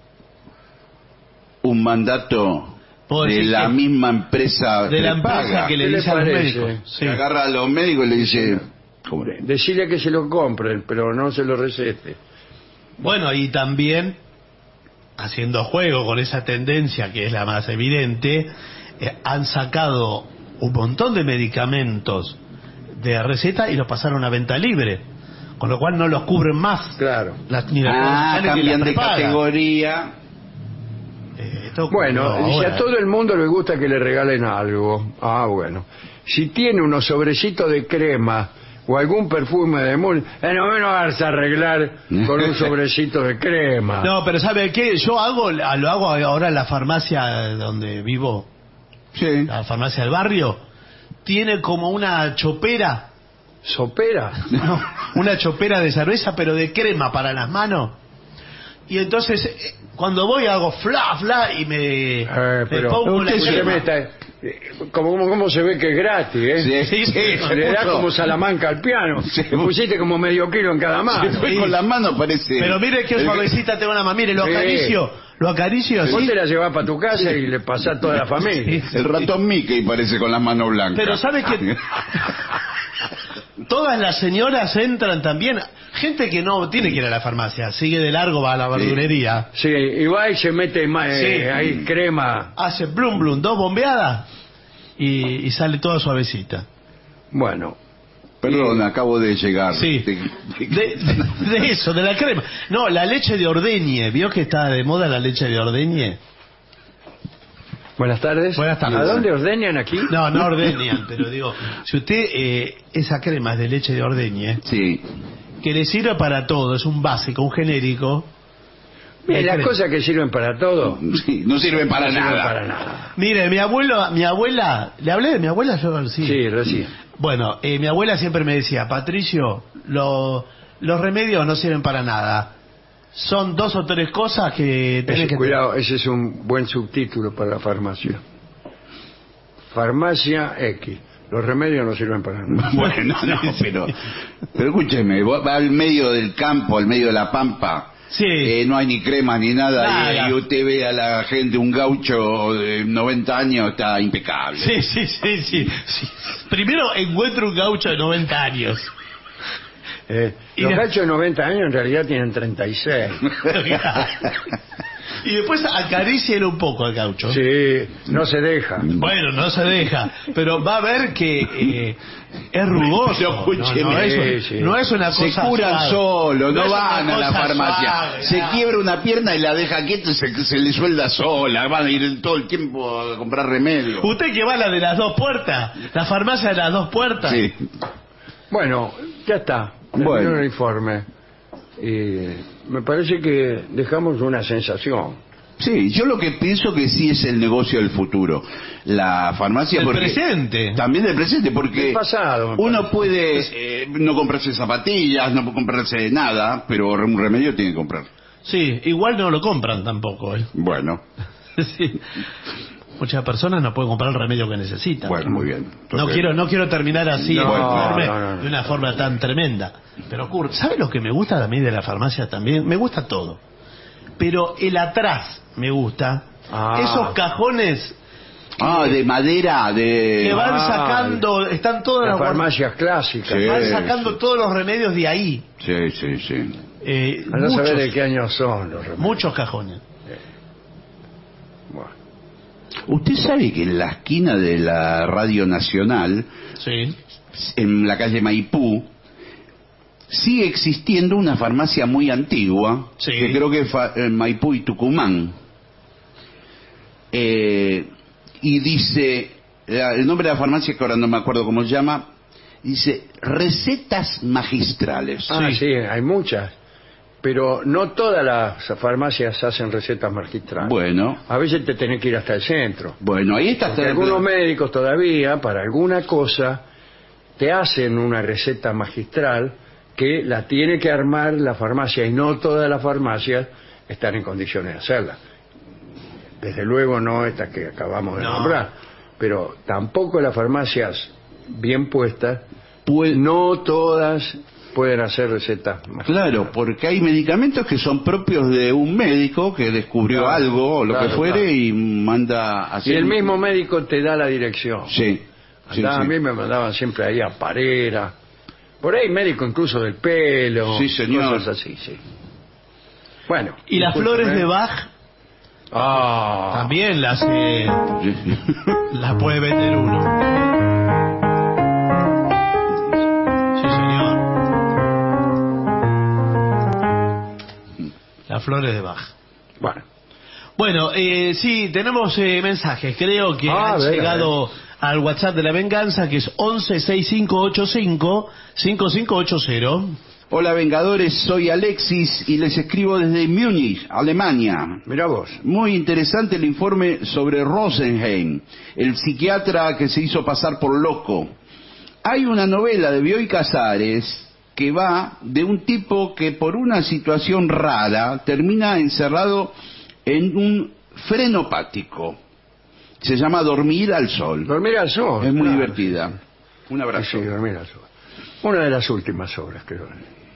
mandato ¿Puedo de decir la que- misma empresa de la empresa prepaga. que le ¿Qué le dice a los parece? médicos. Sí. Se agarra a los médicos y le dice, ¿cómo? Decirle que se lo compren, pero no se lo recete. Bueno, y también, haciendo juego con esa tendencia que es la más evidente, han sacado un montón de medicamentos de receta y los pasaron a venta libre, con lo cual no los cubren más. Claro. Ni las cambian de categoría. Bueno, si a todo el mundo le gusta que le regalen algo, bueno. Si tiene unos sobrecitos de crema o algún perfume de no me vas a arreglar con un sobrecito de crema. No, pero ¿sabe qué? Yo lo hago ahora en la farmacia donde vivo. Sí. La farmacia del barrio tiene como una chopera. ¿Sopera? No, una chopera de cerveza, pero de crema para las manos. Y entonces, cuando voy hago fla y me pongo la crema. ¿Cómo se ve que es gratis, eh? Sí, le da como Salamanca al piano. Sí. Le pusiste como medio kilo en cada mano. Sí. Con las manos parece. Pero mire qué suavecita tengo la mano. Mire, lo acaricio así. Vos te la llevás para tu casa y le pasás a toda la familia. El ratón Mickey parece con las manos blancas. Pero ¿sabe qué? Todas las señoras entran también. Gente que no tiene que ir a la farmacia, sigue de largo, va a la verdulería. Sí, y va y se mete ahí crema. Hace blum blum, 2 bombeadas y sale toda suavecita. Bueno. Perdón, acabo de llegar. Sí. De eso, de la crema. No, la leche de ordeñe. ¿Vio que está de moda la leche de ordeñe? Buenas tardes. Buenas tardes. ¿A dónde ordeñan aquí? No ordeñan, pero digo, si usted esa crema es de leche de ordeñe, sí, que le sirve para todo, es un básico, un genérico. Bien, las cosas que sirven para todo sí, no sirven para no nada. Sirven para nada. Mire, mi abuela, ¿le hablé de mi abuela? Yo sí, recién. Bueno, mi abuela siempre me decía, Patricio, los remedios no sirven para nada. Son 2 o 3 cosas que tenés que... Cuidado, ese es un buen subtítulo para la farmacia. Farmacia X. Los remedios no sirven para nada. Bueno, no, pero escúcheme, va al medio del campo, al medio de la pampa. Sí. No hay ni crema ni nada. Y usted ve a la gente, un gaucho de 90 años, está impecable. Sí. Primero encuentro un gaucho de 90 años. Los gauchos de 90 años en realidad tienen 36. Y después acarícielo un poco al gaucho. Sí, no se deja. Bueno, no se deja, pero va a ver que es rugoso. No es una cosa. Se curan solo, no van a la cosa farmacia. suave, se quiebra una pierna y la deja quieta y se le suelda sola. Van a ir todo el tiempo a comprar remedio. Usted que va a la de las 2 puertas, la farmacia de las 2 puertas. Sí. Bueno, ya está. Terminó el informe. Me parece que dejamos una sensación. Sí, yo lo que pienso que sí es el negocio del futuro. La farmacia... Del porque presente. También del presente, porque del pasado, uno puede no comprarse zapatillas, no puede comprarse nada, pero un remedio tiene que comprar. Sí, igual no lo compran tampoco. Bueno. Sí. Muchas personas no pueden comprar el remedio que necesitan. Bueno, muy bien. Entonces... No quiero terminar así no. de una forma tan tremenda. Pero Kurt, ¿sabe lo que me gusta a mí de la farmacia también? Me gusta todo. Pero el atrás me gusta. Esos cajones de madera, que van sacando, están todas las farmacias clásicas. Sí, van sacando todos los remedios de ahí. Sí. A no saber de qué años son los remedios. Muchos cajones. Bueno. Usted sabe que en la esquina de la Radio Nacional, sí, en la calle Maipú, sigue existiendo una farmacia muy antigua, sí, que creo que es Maipú y Tucumán. Y dice, el nombre de la farmacia, que ahora no me acuerdo cómo se llama, dice Recetas Magistrales. Sí, hay muchas. Pero no todas las farmacias hacen recetas magistrales. Bueno. A veces te tenés que ir hasta el centro. Bueno, ahí está. Algunos médicos todavía, para alguna cosa, te hacen una receta magistral que la tiene que armar la farmacia, y no todas las farmacias están en condiciones de hacerla. Desde luego no estas que acabamos de nombrar, pero tampoco las farmacias bien puestas, no todas pueden hacer recetas magistrales. Claro, porque hay medicamentos que son propios de un médico que descubrió algo o lo que fuere y manda a hacer. Y el mismo médico te da la dirección. Sí. A mí me mandaban siempre ahí a Parera. Por ahí médico incluso del pelo. Sí, señor. Cosas así, sí. Bueno. Y las flores de Bach también las puede vender uno. Las flores de Bach. Bueno, sí, tenemos mensajes. Creo que han llegado al WhatsApp de La Venganza, que es 1165855580. Hola Vengadores, soy Alexis y les escribo desde Múnich, Alemania. Mirá vos. Muy interesante el informe sobre Rosenheim, el psiquiatra que se hizo pasar por loco. Hay una novela de Bioy Casares que va de un tipo que por una situación rara termina encerrado en un frenopático. Se llama Dormir al Sol. Dormir al Sol. Es muy claro. divertida. Un abrazo. Sí, Dormir al Sol. Una de las últimas obras, creo.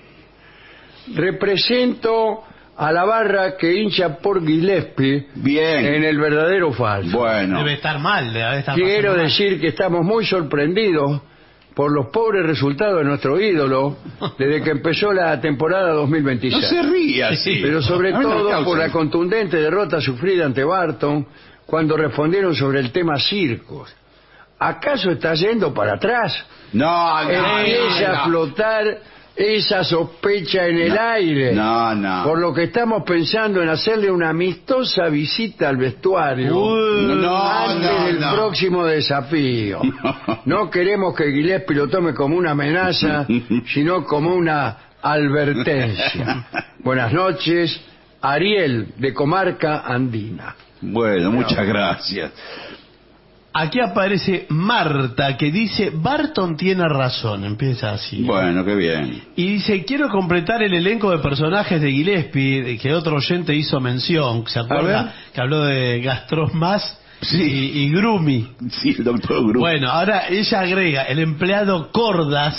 Represento a la barra que hincha por Gillespie. Bien. En el verdadero falso. Bueno. Debe estar mal, debe estar Quiero pasando decir que estamos muy sorprendidos por los pobres resultados de nuestro ídolo desde que empezó la temporada 2026. No se ría así. Pero sobre A mí me todo causa. por la contundente derrota sufrida ante Barton cuando respondieron sobre el tema circos. ¿Acaso está yendo para atrás? No, Empieza a flotar esa sospecha en el aire. No. Por lo que estamos pensando en hacerle una amistosa visita al vestuario antes del próximo desafío. No queremos que Gillespie lo tome como una amenaza, sino como una advertencia. Buenas noches, Ariel, de Comarca Andina. Bueno, muchas gracias. Aquí aparece Marta, que dice: Barton tiene razón. Empieza así. Bueno, qué bien. Y dice: quiero completar el elenco de personajes de Gillespie, de que otro oyente hizo mención. ¿Se acuerda? Que habló de Gastrosmas y Grumi. Sí, el doctor Grumi. Bueno, ahora ella agrega el empleado Cordas,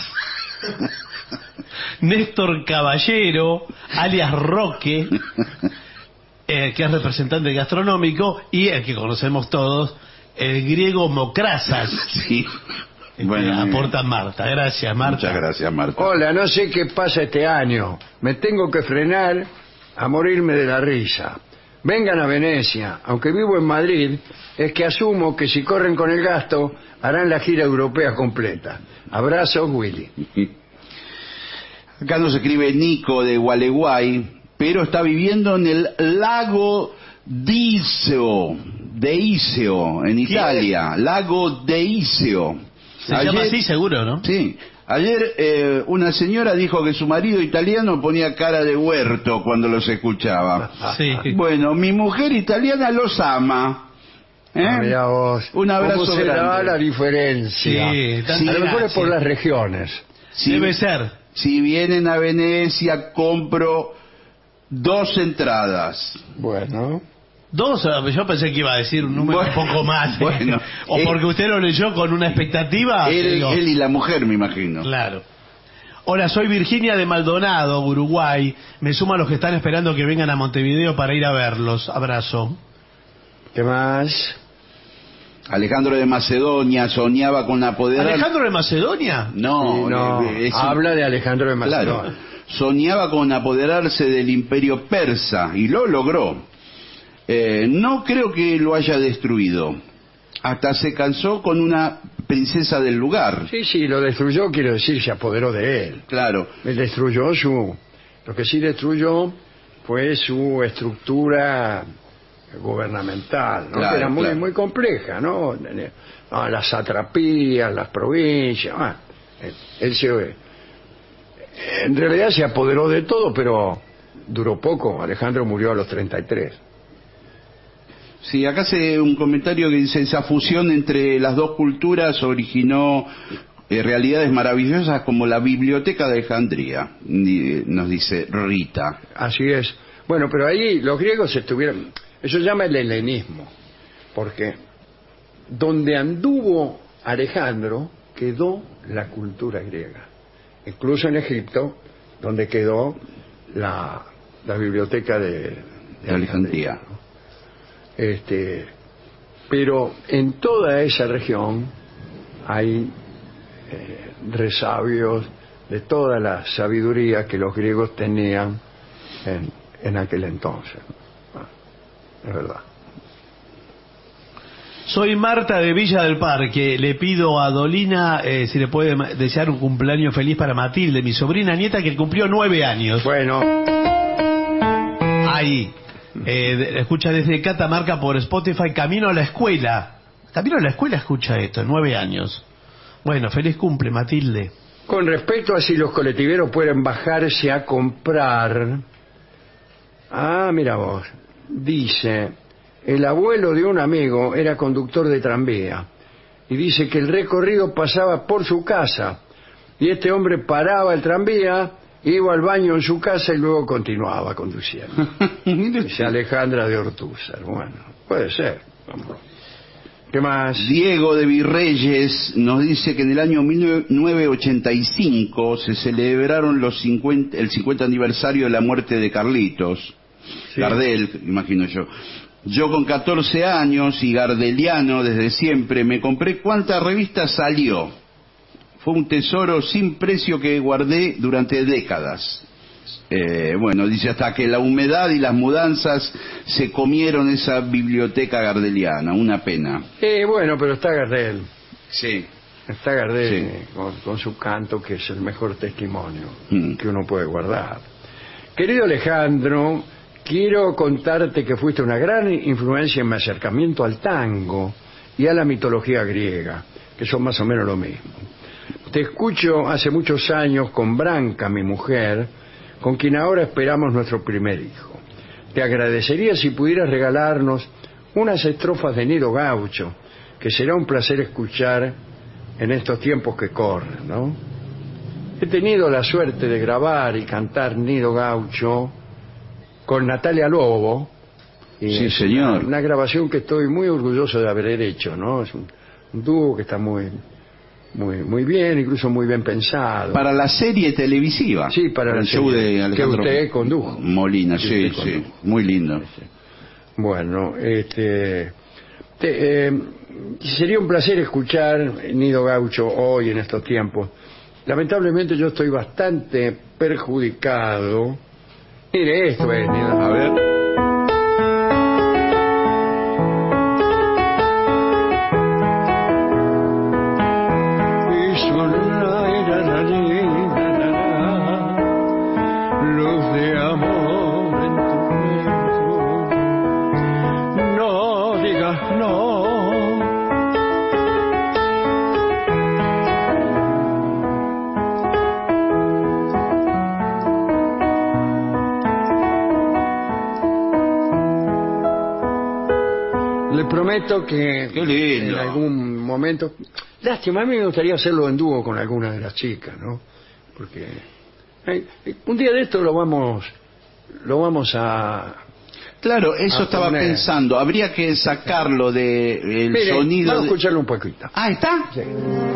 Néstor Caballero, alias Roque, que es representante gastronómico, y el que conocemos todos, el griego Mocrasas. Sí. Bueno, aporta Marta. Gracias, Marta. Muchas gracias, Marta. Hola, no sé qué pasa este año. Me tengo que frenar a morirme de la risa. Vengan a Venecia. Aunque vivo en Madrid, es que asumo que si corren con el gasto, harán la gira europea completa. Abrazos, Willy. Acá nos escribe Nico de Gualeguay, pero está viviendo en el lago Deiseo, en Italia. Lago Deiseo. Se llama así seguro, ¿no? Sí. Ayer una señora dijo que su marido italiano ponía cara de huerto cuando los escuchaba. Sí. Bueno, mi mujer italiana los ama. Mirá vos. Un abrazo ¿Cómo se da grande. la diferencia? Sí, A lo mejor es por las regiones. Sí. Debe ser. Si vienen a Venecia, compro 2 entradas. Bueno. Dos, yo pensé que iba a decir un número un poco más. Bueno, o porque usted lo leyó con una expectativa. Él y la mujer, me imagino. Claro. Hola, soy Virginia de Maldonado, Uruguay. Me sumo a los que están esperando que vengan a Montevideo para ir a verlos. Abrazo. ¿Qué más? Alejandro de Macedonia soñaba con apoderar... ¿Alejandro de Macedonia? No, habla de Alejandro de Macedonia. Claro, soñaba con apoderarse del imperio persa y lo logró. No creo que lo haya destruido. Hasta se casó con una princesa del lugar. Sí, lo destruyó, quiero decir, se apoderó de él. Claro. Él destruyó lo que sí destruyó fue su estructura gubernamental, ¿no? Claro, que era claro. muy compleja, ¿no? Las satrapías, las provincias. En realidad se apoderó de todo, pero duró poco. Alejandro murió a los 33. Sí, acá hace un comentario que dice: esa fusión entre las dos culturas originó realidades maravillosas como la Biblioteca de Alejandría, nos dice Rita. Así es. Bueno, pero ahí los griegos estuvieron... Eso se llama el helenismo, porque donde anduvo Alejandro quedó la cultura griega. Incluso en Egipto, donde quedó la biblioteca de Alejandría. Pero en toda esa región hay resabios de toda la sabiduría que los griegos tenían en aquel entonces. Es verdad. Soy Marta de Villa del Parque. Le pido a Dolina si le puede desear un cumpleaños feliz para Matilde, mi sobrina nieta, que cumplió 9 años. Bueno. Ahí. Escucha desde Catamarca por Spotify, Camino a la Escuela. Camino a la Escuela escucha esto, 9 años. Bueno, feliz cumple, Matilde. Con respecto a si los colectiveros pueden bajarse a comprar... Ah, mira vos. Dice, el abuelo de un amigo era conductor de tranvía. Y dice que el recorrido pasaba por su casa. Y este hombre paraba el tranvía, iba al baño en su casa y luego continuaba conduciendo. Dice Alejandra de Ortúzar. Bueno, puede ser. Vamos. ¿Qué más? Diego de Virreyes nos dice que en el año 1985 se celebraron el 50 aniversario de la muerte de Carlitos. Sí. Gardel, imagino yo. Yo con 14 años y gardeliano desde siempre, me compré cuántas revistas salió. Fue un tesoro sin precio que guardé durante décadas. Bueno, dice hasta que la humedad y las mudanzas se comieron esa biblioteca gardeliana, una pena. Bueno, pero está Gardel. Sí. Está Gardel, sí. Con su canto, que es el mejor testimonio que uno puede guardar. Querido Alejandro, quiero contarte que fuiste una gran influencia en mi acercamiento al tango y a la mitología griega, que son más o menos lo mismo. Te escucho hace muchos años con Branca, mi mujer, con quien ahora esperamos nuestro primer hijo. Te agradecería si pudieras regalarnos unas estrofas de Nido Gaucho, que será un placer escuchar en estos tiempos que corren, ¿no? He tenido la suerte de grabar y cantar Nido Gaucho con Natalia Lobo. Y sí, señor. Una grabación que estoy muy orgulloso de haber hecho, ¿no? Es un dúo que está muy bien, incluso muy bien pensado. Para la serie televisiva. Sí, para el show de Alejandro que usted condujo. Molina, sí, muy lindo. Bueno, sería un placer escuchar Nido Gaucho hoy en estos tiempos. Lamentablemente yo estoy bastante perjudicado. Mire, esto es Nido. A ver. Prometo que en algún momento... Lástima, a mí me gustaría hacerlo en dúo con alguna de las chicas, ¿no? Porque un día de esto lo vamos a... Claro, eso estaba pensando. Habría que sacarlo del sonido... Vamos a escucharlo un poquito. Ah, ¿está? Sí.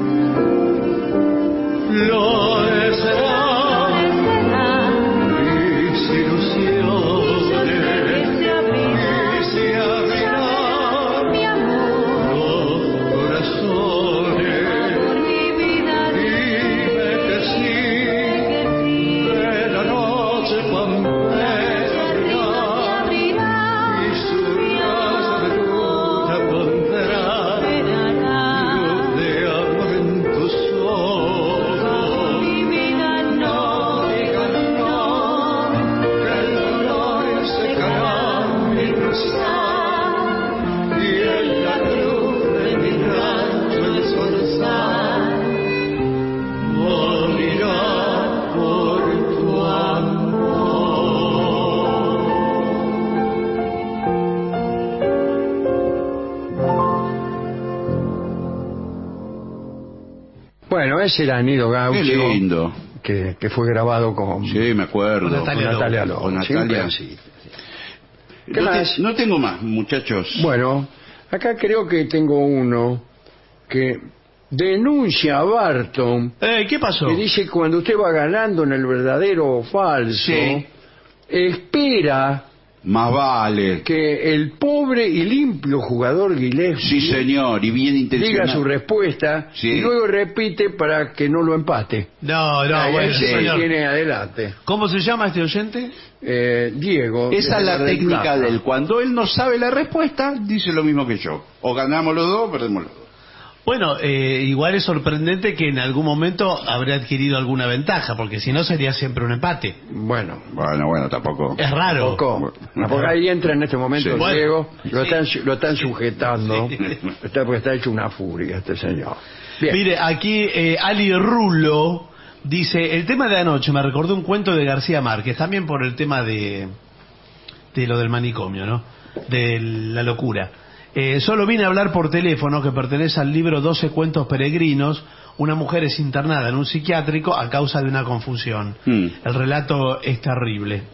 Bueno, ese era Nido Gaucho. Qué lindo. Que fue grabado con... Sí, me acuerdo. Con Natalia Lobo. Con Natalia. Sí. ¿Qué más? No tengo más, muchachos. Bueno, acá creo que tengo uno que denuncia a Barton. ¿Qué pasó? Que dice que cuando usted va ganando en el verdadero o falso, espera... Más vale. Que el pobre y limpio jugador Gillespie... Sí, señor, y bien intencionado. Diga su respuesta y luego repite para que no lo empate. No, bueno, señor. Tiene adelante. ¿Cómo se llama este oyente? Diego. Esa es la técnica de él. Cuando él no sabe la respuesta, dice lo mismo que yo. O ganamos los dos o perdemos los dos. Bueno, igual es sorprendente que en algún momento habrá adquirido alguna ventaja, porque si no sería siempre un empate. Bueno, tampoco. Es raro. Porque ahí entra en este momento Sí. Diego, Bueno, lo están sujetando, Sí. porque está hecho una furia este señor. Bien. Mire, aquí Ali Rulo dice, el tema de anoche me recordó un cuento de García Márquez, también por el tema de lo del manicomio, ¿no? De la locura. Solo vine a hablar por teléfono, que pertenece al libro 12 cuentos peregrinos. Una mujer es internada en un psiquiátrico a causa de una confusión. El relato es terrible.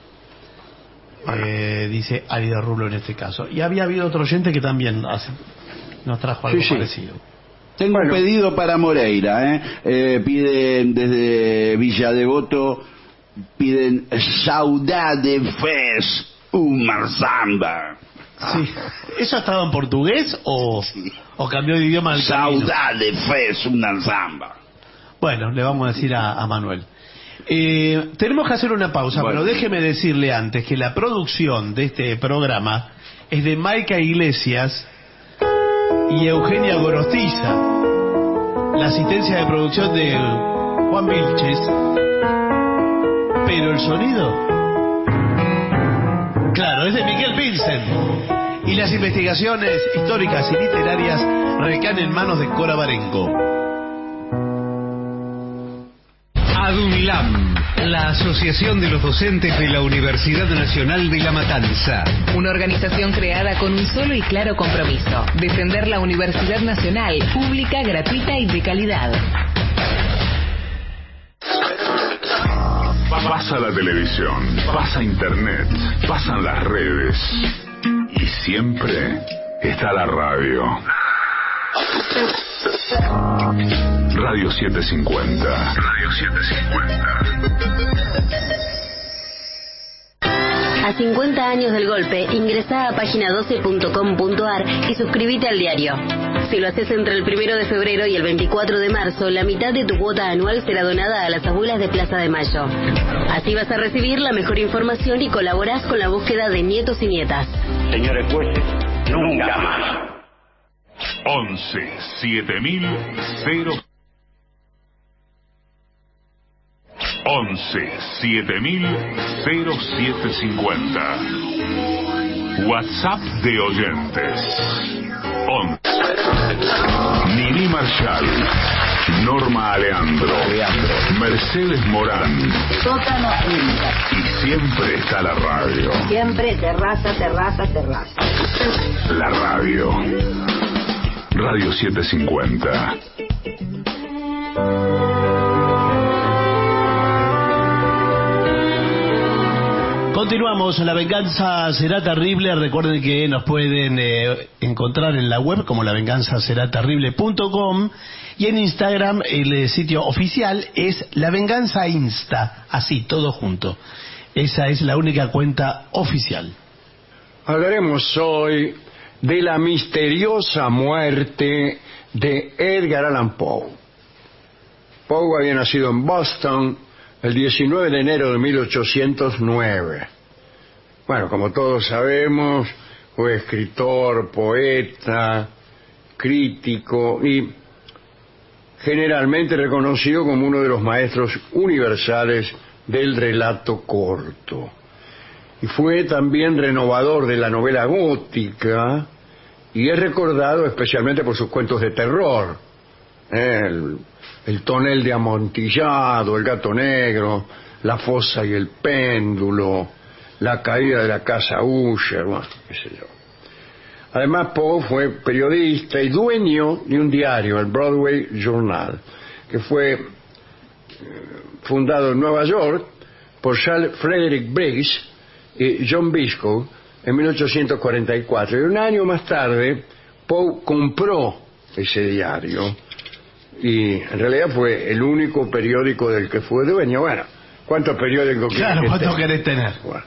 Dice Ali Rulo en este caso. Y había habido otro oyente que también nos trajo algo parecido. Tengo un pedido para Moreira, piden desde Villa Devoto, piden Saudade fez uma samba. Sí. ¿Eso estaba en portugués o cambió de idioma al camino? Saudade fez uma samba. Bueno, le vamos a decir a Manuel. Tenemos que hacer una pausa, Bueno. pero déjeme decirle antes que la producción de este programa es de Maica Iglesias y Eugenia Gorostiza. La asistencia de producción de Juan Vilches. Pero el sonido, claro, es de Miguel Vincent. Y las investigaciones históricas y literarias recaen en manos de Cora Barenco. ADUNLAM, la Asociación de los Docentes de la Universidad Nacional de La Matanza. Una organización creada con un solo y claro compromiso: defender la Universidad Nacional, pública, gratuita y de calidad. Pasa la televisión, pasa internet, pasan las redes y siempre está la radio. Radio 750. Radio 750. A 50 años del golpe, ingresá a página12.com.ar y suscríbete al diario. Si lo haces entre el 1 de febrero y el 24 de marzo, la mitad de tu cuota anual será donada a las abuelas de Plaza de Mayo. Así vas a recibir la mejor información y colaborás con la búsqueda de nietos y nietas. Señores jueces, nunca más. 11 7000 11 7000 0750. WhatsApp de oyentes. 11. Nini Marshall, Norma Aleandro, Mercedes Morán. Y siempre está la radio. Siempre terraza. La radio. Radio 750. Continuamos, La Venganza Será Terrible. Recuerden que nos pueden encontrar en la web como lavenganzaseraterrible.com y en Instagram el sitio oficial es La Venganza Insta, así, todo junto. Esa es la única cuenta oficial. Hablaremos hoy de la misteriosa muerte de Edgar Allan Poe. Poe había nacido en Boston el 19 de enero de 1809. Bueno, como todos sabemos, fue escritor, poeta, crítico y generalmente reconocido como uno de los maestros universales del relato corto. Y fue también renovador de la novela gótica y es recordado especialmente por sus cuentos de terror. El tonel de Amontillado, El gato negro, La fosa y el péndulo, La caída de la casa Usher, bueno, qué sé yo. Además, Poe fue periodista y dueño de un diario, el Broadway Journal, que fue fundado en Nueva York por Charles Frederick Briggs y John Biscoe en 1844. Y un año más tarde, Poe compró ese diario y en realidad fue el único periódico del que fue dueño. Bueno, ¿cuántos periódicos querés tener? Bueno,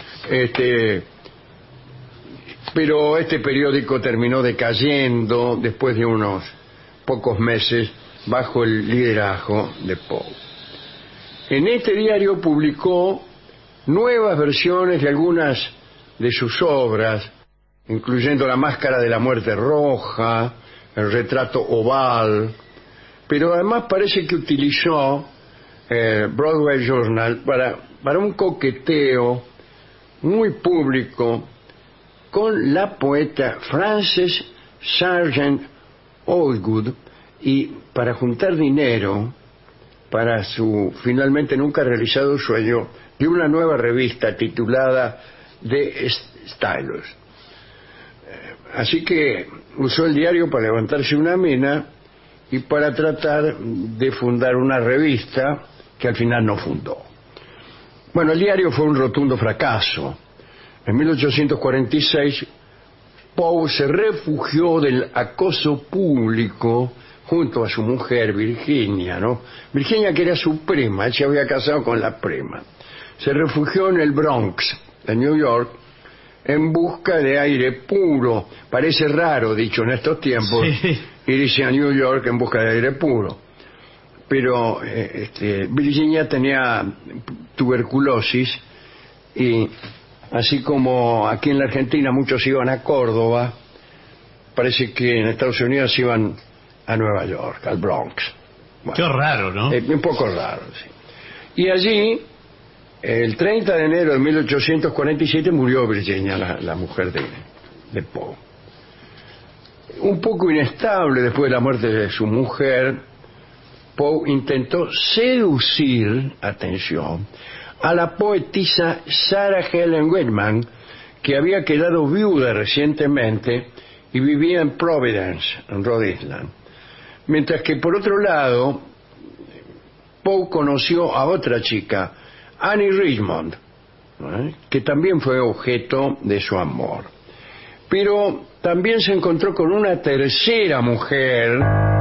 pero este periódico terminó decayendo después de unos pocos meses bajo el liderazgo de Poe. En este diario publicó nuevas versiones de algunas de sus obras, incluyendo La máscara de la muerte roja, el retrato oval, pero además parece que utilizó Broadway Journal para un coqueteo muy público con la poeta Frances Sargent Oldwood, y para juntar dinero para su finalmente nunca realizado sueño de una nueva revista titulada The Stylus. Así que usó el diario para levantarse una mina y para tratar de fundar una revista que al final no fundó. Bueno, el diario fue un rotundo fracaso. En 1846, Poe se refugió del acoso público junto a su mujer Virginia, ¿no? Virginia, que era su prima, él se había casado con la prima. Se refugió en el Bronx, en New York, en busca de aire puro. Parece raro, dicho en estos tiempos, sí, irse a New York en busca de aire puro. Pero Virginia tenía tuberculosis, y así como aquí en la Argentina muchos iban a Córdoba, parece que en Estados Unidos iban a Nueva York, al Bronx. Bueno, qué raro, ¿no? Un poco raro, sí. Y allí, el 30 de enero de 1847, murió Virginia, la mujer de Poe. Un poco inestable después de la muerte de su mujer, Poe intentó seducir, atención, a la poetisa Sarah Helen Whitman, que había quedado viuda recientemente y vivía en Providence, en Rhode Island. Mientras que por otro lado, Poe conoció a otra chica, Annie Richmond, que también fue objeto de su amor. Pero también se encontró con una tercera mujer,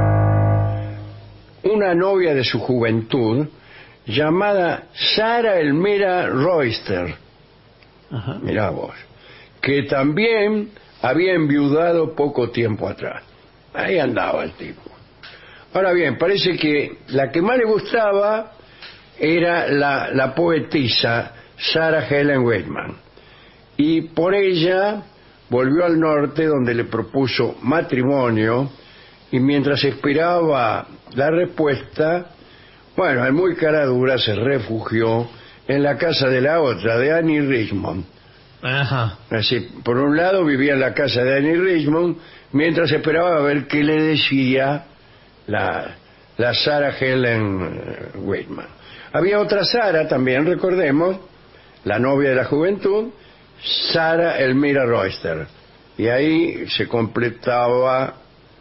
una novia de su juventud, llamada Sarah Elmira Royster. Mirá vos, que también había enviudado poco tiempo atrás. Ahí andaba el tipo. Ahora bien, parece que la que más le gustaba era la poetisa Sarah Helen Whitman, y por ella volvió al norte, donde le propuso matrimonio, y mientras esperaba la respuesta, bueno, el muy cara dura se refugió en la casa de la otra, de Annie Richmond. Ajá. Así, por un lado vivía en la casa de Annie Richmond, mientras esperaba a ver qué le decía la Sarah Helen Whitman. Había otra Sarah también, recordemos, la novia de la juventud, Sarah Elmira Royster, y ahí se completaba.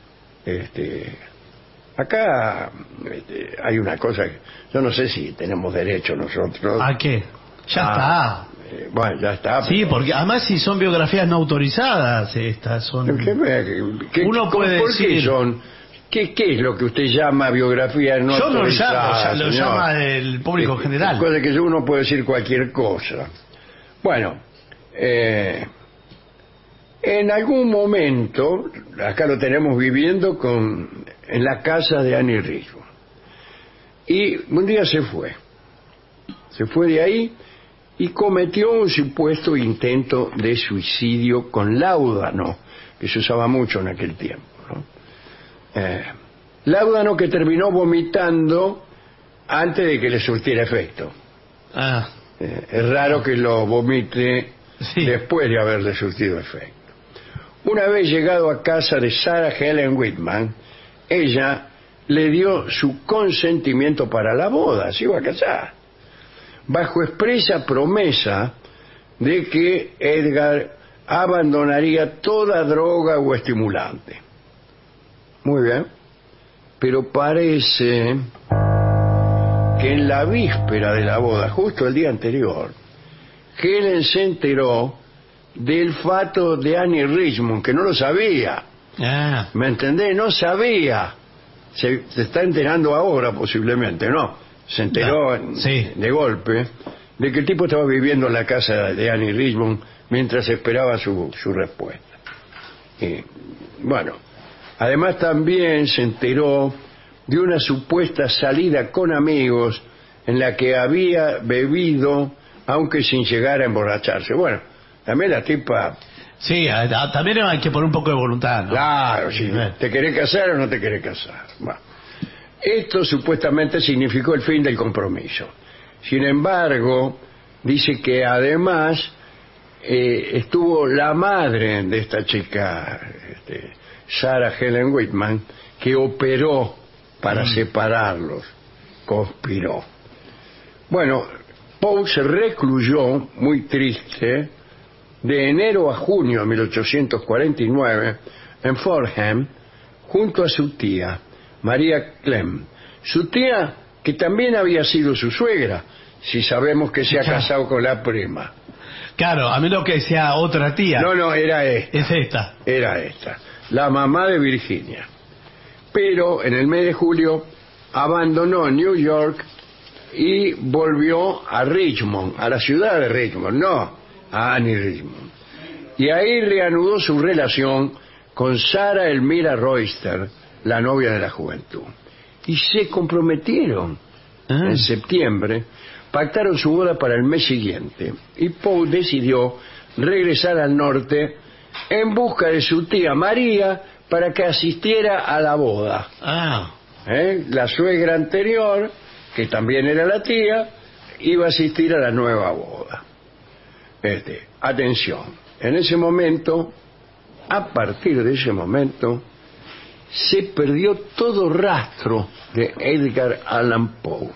Acá hay una cosa que yo no sé si tenemos derecho nosotros. ¿A qué? Ya está. Bueno, ya está. Sí, pero... porque además si son biografías no autorizadas, estas son. Uno puede decir. ¿Qué es lo que usted llama biografía no autorizadas? Yo lo llama el público general. Cosa que uno puede decir cualquier cosa. Bueno, en algún momento, acá lo tenemos viviendo en la casa de Annie Richmond. Y un día se fue de ahí y cometió un supuesto intento de suicidio con láudano, que se usaba mucho en aquel tiempo, ¿no? Láudano que terminó vomitando antes de que le surtiera efecto. Es raro que lo vomite después de haberle surtido efecto. Una vez llegado a casa de Sarah Helen Whitman, ella le dio su consentimiento para la boda, se iba a casar, bajo expresa promesa de que Edgar abandonaría toda droga o estimulante. Muy bien, pero parece que en la víspera de la boda, justo el día anterior, Helen se enteró del fato de Annie Richmond, que no lo sabía. ¿Me entendés? No sabía. Se está enterando ahora posiblemente, ¿no? Se enteró de golpe de que el tipo estaba viviendo en la casa de Annie Richmond mientras esperaba su respuesta. Y, bueno, además también se enteró de una supuesta salida con amigos en la que había bebido, aunque sin llegar a emborracharse. Bueno, también la tipa Sí, también hay que poner un poco de voluntad, ¿no? Claro, sí. ¿Te querés casar o no te querés casar? Bueno, esto supuestamente significó el fin del compromiso. Sin embargo, dice que además estuvo la madre de esta chica, Sarah Helen Whitman, que operó para separarlos, conspiró. Bueno, Poe se recluyó, muy triste, de enero a junio de 1849 en Fordham, junto a su tía, María Clem. Su tía, que también había sido su suegra, si sabemos que se ha casado con la prima. Claro, a menos que sea otra tía. No, era esta. Es esta. Era esta, la mamá de Virginia. Pero en el mes de julio abandonó New York y volvió a Richmond, a la ciudad de Richmond, no a Annie Richmond. Y ahí reanudó su relación con Sarah Elmira Royster, la novia de la juventud. Y se comprometieron en septiembre, pactaron su boda para el mes siguiente. Y Poe decidió regresar al norte en busca de su tía María para que asistiera a la boda. La suegra anterior, que también era la tía, iba a asistir a la nueva boda. Atención, en ese momento, a partir de ese momento, se perdió todo rastro de Edgar Allan Poe,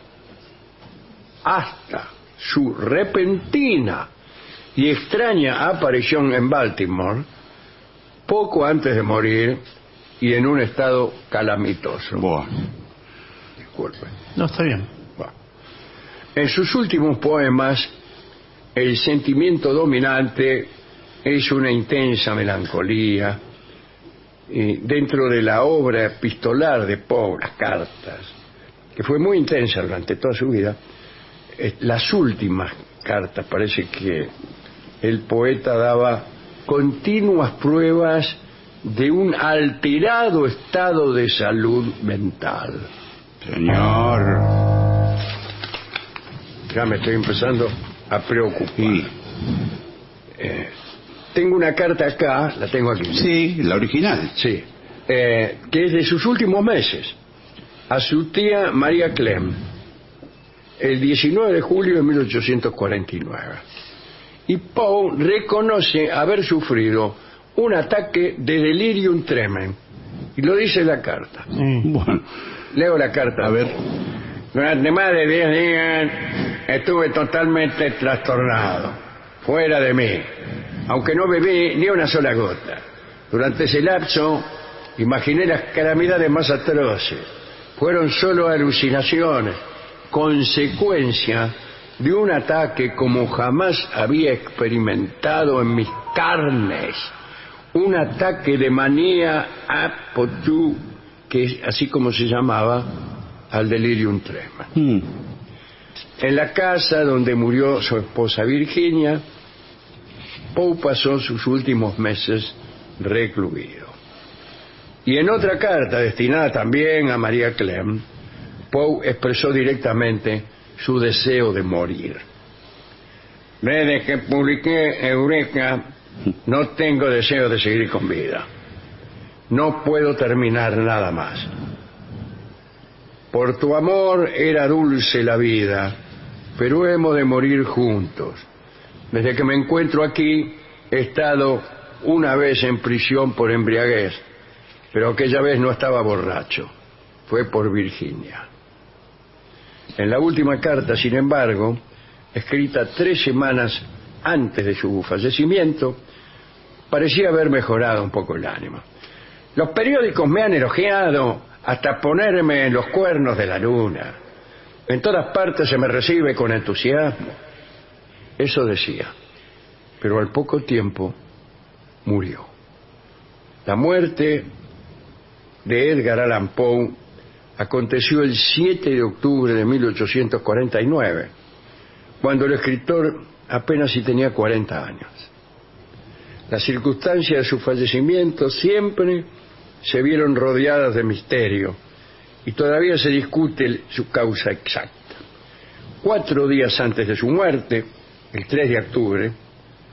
hasta su repentina y extraña aparición en Baltimore, poco antes de morir y en un estado calamitoso. Disculpen. No, está bien. Bueno. En sus últimos poemas, el sentimiento dominante es una intensa melancolía. Y dentro de la obra epistolar de Poe, las cartas, que fue muy intensa durante toda su vida, las últimas cartas parece que el poeta daba continuas pruebas de un alterado estado de salud mental. Señor, ya me estoy empezando a preocupar. Tengo una carta acá, la tengo aquí. Sí, la original. Sí, que es de sus últimos meses, a su tía María Clem, el 19 de julio de 1849. Y Poe reconoce haber sufrido un ataque de delirium tremens. Y lo dice en la carta. Bueno, leo la carta. A ver. Durante más de 10 días estuve totalmente trastornado, fuera de mí, aunque no bebí ni una sola gota. Durante ese lapso imaginé las calamidades más atroces. Fueron solo alucinaciones, consecuencia de un ataque como jamás había experimentado en mis carnes. Un ataque de manía apotu, que es así como se llamaba al delirium tremens. En la casa donde murió su esposa Virginia, Poe pasó sus últimos meses recluido. Y en otra carta destinada también a María Clem, Poe expresó directamente su deseo de morir. Desde que publiqué Eureka, no tengo deseo de seguir con vida. No puedo terminar nada más. Por tu amor era dulce la vida, pero hemos de morir juntos. Desde que me encuentro aquí, he estado una vez en prisión por embriaguez, pero aquella vez no estaba borracho. Fue por Virginia. En la última carta, sin embargo, escrita 3 semanas antes de su fallecimiento, parecía haber mejorado un poco el ánimo. Los periódicos me han elogiado hasta ponerme en los cuernos de la luna. En todas partes se me recibe con entusiasmo. Eso decía. Pero al poco tiempo murió. La muerte de Edgar Allan Poe aconteció el 7 de octubre de 1849, cuando el escritor apenas si tenía 40 años. Las circunstancias de su fallecimiento siempre se vieron rodeadas de misterio y todavía se discute su causa exacta. 4 días antes de su muerte, el 3 de octubre,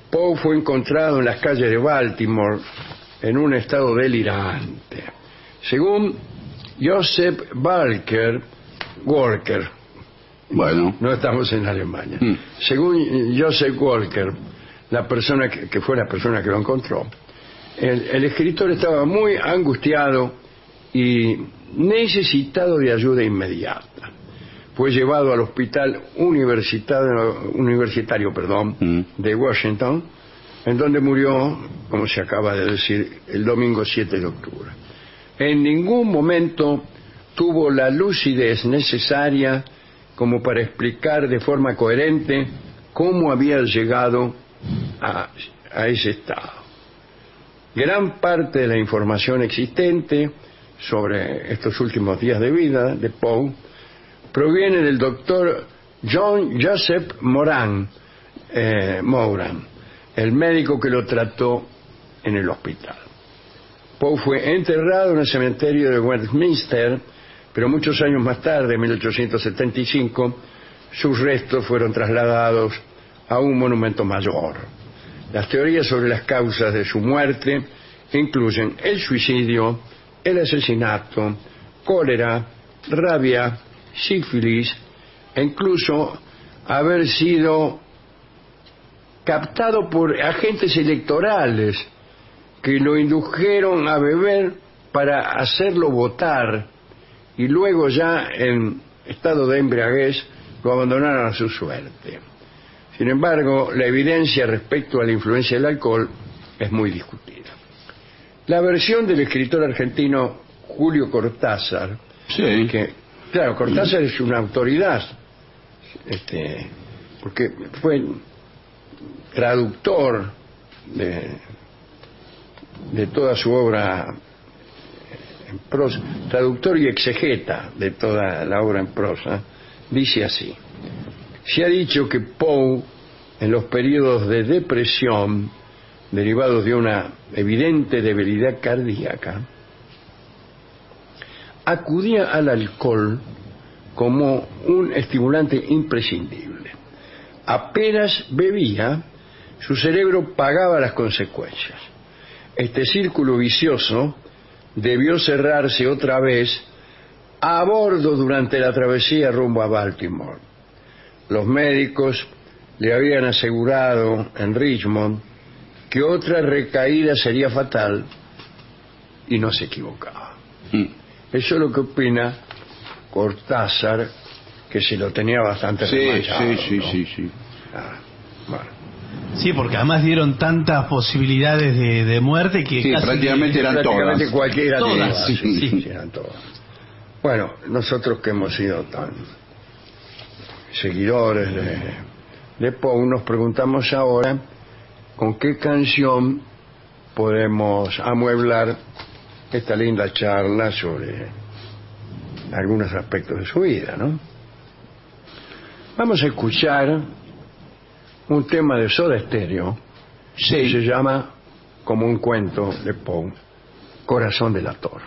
Poe fue encontrado en las calles de Baltimore en un estado delirante. Según Joseph Walker, bueno, no estamos en Alemania. Según Joseph Walker, la persona que fue la persona que lo encontró, el escritor estaba muy angustiado y necesitado de ayuda inmediata. Fue llevado al hospital universitario de Washington, en donde murió, como se acaba de decir, el domingo 7 de octubre. En ningún momento tuvo la lucidez necesaria como para explicar de forma coherente cómo había llegado a ese estado. Gran parte de la información existente sobre estos últimos días de vida de Poe proviene del doctor John Joseph Moran, el médico que lo trató en el hospital. Poe fue enterrado en el cementerio de Westminster, pero muchos años más tarde, en 1875, sus restos fueron trasladados a un monumento mayor. Las teorías sobre las causas de su muerte incluyen el suicidio, el asesinato, cólera, rabia, sífilis e incluso haber sido captado por agentes electorales que lo indujeron a beber para hacerlo votar y luego ya en estado de embriaguez lo abandonaron a su suerte. Sin embargo, la evidencia respecto a la influencia del alcohol es muy discutida. La versión del escritor argentino Julio Cortázar, que, claro, Cortázar es una autoridad, porque fue traductor de toda su obra en prosa, traductor y exegeta de toda la obra en prosa, dice así: se ha dicho que Poe, en los periodos de depresión derivados de una evidente debilidad cardíaca, acudía al alcohol como un estimulante imprescindible. Apenas bebía, su cerebro pagaba las consecuencias. Este círculo vicioso debió cerrarse otra vez a bordo durante la travesía rumbo a Baltimore. Los médicos le habían asegurado en Richmond que otra recaída sería fatal y no se equivocaba. Eso es lo que opina Cortázar, que se lo tenía bastante remachado, ¿no? Sí. Bueno. Sí, porque además dieron tantas posibilidades de muerte que sí, casi prácticamente eran prácticamente todas. Cualquiera todas. sí, eran todas. Bueno, nosotros que hemos sido tan seguidores de Poe, nos preguntamos ahora con qué canción podemos amueblar esta linda charla sobre algunos aspectos de su vida, ¿no? Vamos a escuchar un tema de Soda Stereo que se llama, como un cuento de Poe, Corazón delator.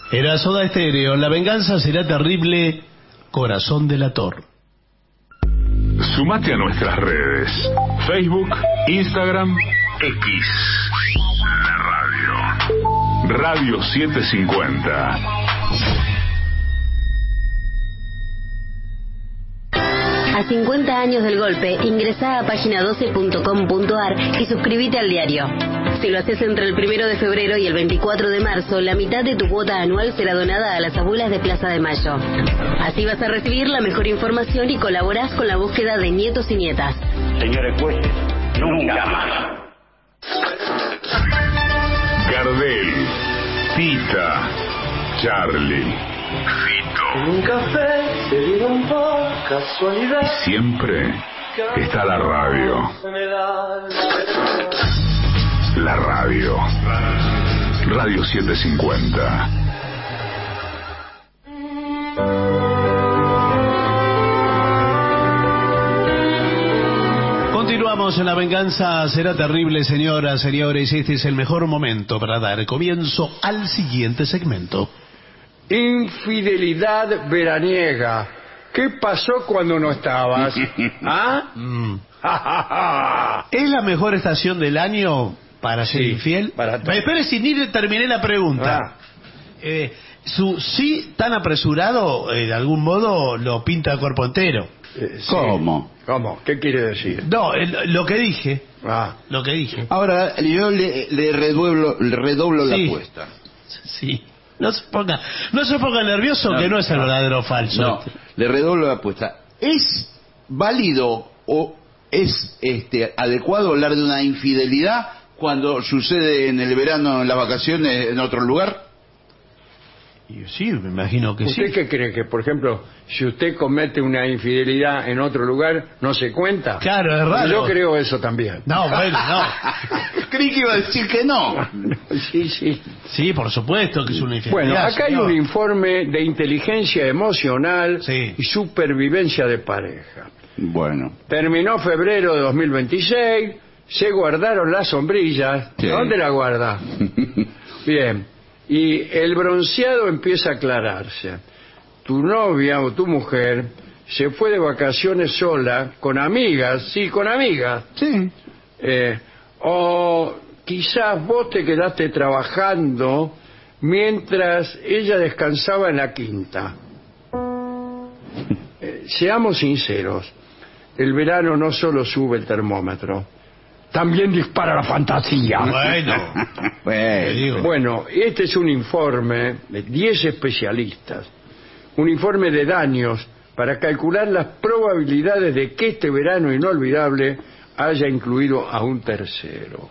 Era Soda Stereo, La venganza será terrible, Corazón delator. Sumate a nuestras redes: Facebook, Instagram, X. La radio. Radio 750. A 50 años del golpe, ingresá a página12.com.ar y suscríbete al diario. Si lo haces entre el 1 de febrero y el 24 de marzo, la mitad de tu cuota anual será donada a las abuelas de Plaza de Mayo. Así vas a recibir la mejor información y colaborás con la búsqueda de nietos y nietas. Señores jueces, nunca más. Gardel, Tita, Charlie, Fito. Un café se dieron por casualidad. Y siempre está la radio. La radio. Radio 750. Continuamos en La venganza será terrible, señoras, señores. Este es el mejor momento para dar comienzo al siguiente segmento. Infidelidad veraniega. ¿Qué pasó cuando no estabas? ¿Ah? ¿Es la mejor estación del año para ser infiel? Para todo. Espere, si ni terminé la pregunta. Su sí tan apresurado, de algún modo, lo pinta el cuerpo entero. Sí. ¿Cómo? ¿Qué quiere decir? No, lo que dije. Lo que dije. Ahora yo le redoblo la apuesta. Sí. No se ponga nervioso, que no es el verdadero falso. No, le redoblo la apuesta. ¿Es válido o es adecuado hablar de una infidelidad cuando sucede en el verano, en las vacaciones, en otro lugar? Sí, me imagino que sí. ¿Usted qué cree? Que, por ejemplo, si usted comete una infidelidad en otro lugar, ¿no se cuenta? Claro, es raro. Yo creo eso también. No, bueno, no. Creí que iba a decir que no. Sí. Sí, por supuesto que es una infidelidad. Bueno, acá hay un informe de inteligencia emocional y supervivencia de pareja. Bueno. Terminó febrero de 2026, se guardaron las sombrillas. Sí. ¿Dónde la guarda? Bien. Y el bronceado empieza a aclararse. Tu novia o tu mujer se fue de vacaciones sola, con amigas, con amigas. Sí. O quizás vos te quedaste trabajando mientras ella descansaba en la quinta. Seamos sinceros, el verano no solo sube el termómetro, también dispara la fantasía. Bueno, este es un informe de 10 especialistas, un informe de daños para calcular las probabilidades de que este verano inolvidable haya incluido a un tercero.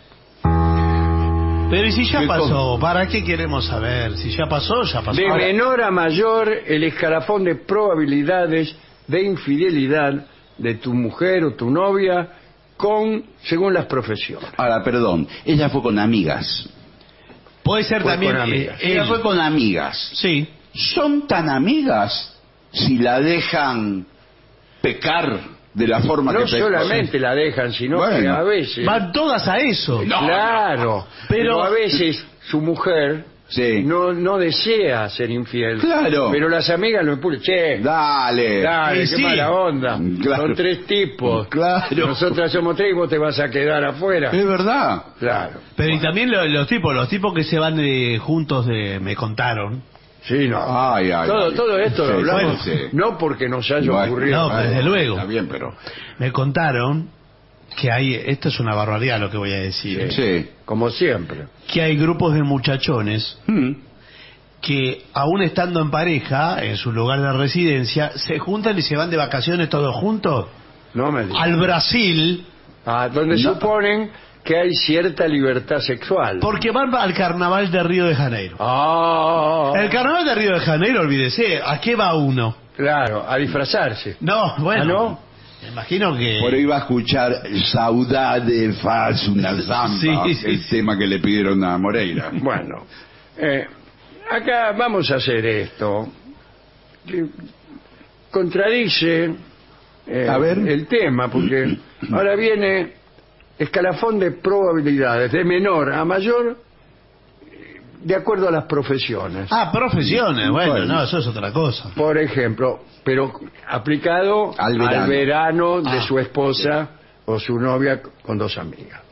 Pero ¿y si ya pasó? ¿Para qué queremos saber? Si ya pasó, ya pasó. De menor a mayor, el escalafón de probabilidades de infidelidad de tu mujer o tu novia según las profesiones. Ahora, perdón, ella fue con amigas. Puede ser también. Ella fue con amigas. Sí. ¿Son tan amigas si la dejan pecar de la forma que no solamente la dejan, sino que a veces van todas a eso? Claro, pero a veces su mujer no desea ser infiel. Claro. Pero las amigas lo empujan. Che, dale, qué mala onda. Claro. Son 3 tipos. Claro. Nosotras somos 3 y vos te vas a quedar afuera. Es verdad. Claro. Pero y también los tipos que se van juntos me contaron. Sí, no. Todo esto lo hablamos, no porque nos haya ocurrido. No, desde luego. Está bien, pero me contaron que esto es una barbaridad lo que voy a decir. Sí, como siempre. Que hay grupos de muchachones que, aún estando en pareja, en su lugar de residencia, se juntan y se van de vacaciones todos juntos. No me digas. Al Brasil. Donde suponen que hay cierta libertad sexual. Porque van al carnaval de Río de Janeiro. El carnaval de Río de Janeiro, olvídese, ¿a qué va uno? Claro, a disfrazarse. No, bueno. ¿No? Me imagino que... Por ahí va a escuchar Saudade faz una zamba, el tema que le pidieron a Moreira. Bueno, acá vamos a hacer esto. Contradice el tema, porque ahora viene escalafón de probabilidades, de menor a mayor, de acuerdo a las profesiones. Profesiones, bueno, no, eso es otra cosa. Por ejemplo, pero aplicado al verano de su esposa o su novia con 2 amigas.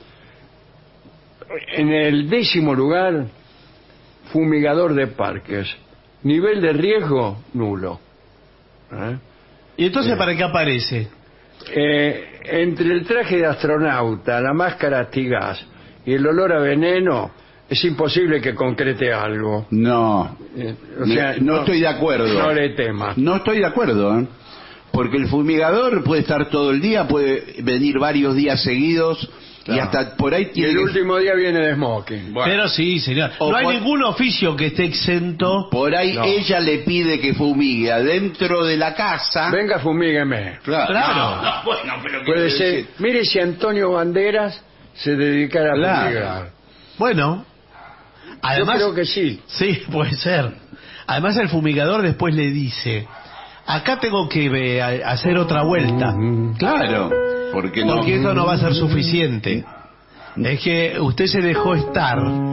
En el 10º lugar, fumigador de parques. Nivel de riesgo, nulo. ¿Y entonces para qué aparece? Entre el traje de astronauta, la máscara antigas y el olor a veneno, es imposible que concrete algo. No, o sea, no estoy de acuerdo. No le temas. No estoy de acuerdo, porque el fumigador puede estar todo el día, puede venir varios días seguidos. Claro. Y hasta por ahí tiene. Y el último día viene de smoking. Bueno. Pero sí, señor. No hay ningún oficio que esté exento. Por ahí ella le pide que fumigue adentro de la casa. Venga, fumígueme. Claro. No, bueno, pero puede ser. Decir? Mire si Antonio Banderas se dedicara a fumigar. Bueno. Además, yo creo que sí. Sí, puede ser. Además, el fumigador después le dice: acá tengo que hacer otra vuelta. Claro. Porque eso no va a ser suficiente. Es que usted se dejó estar.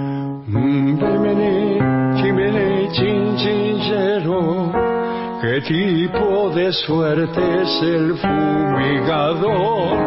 ¿Qué tipo de suerte es el fumigador?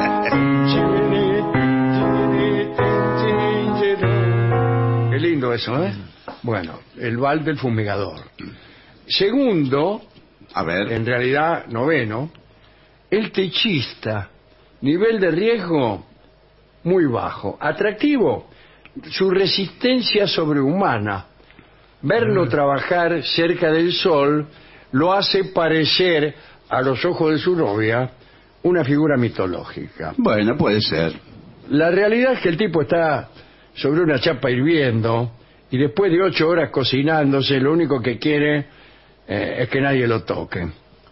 Qué lindo eso, ¿eh? Bueno, el vals del fumigador. Segundo, a ver, en realidad 9º, el techista. Nivel de riesgo muy bajo. Atractivo, su resistencia sobrehumana. Verlo trabajar cerca del sol lo hace parecer, a los ojos de su novia, una figura mitológica. Bueno, puede ser. La realidad es que el tipo está sobre una chapa hirviendo y después de 8 horas cocinándose, lo único que quiere es que nadie lo toque.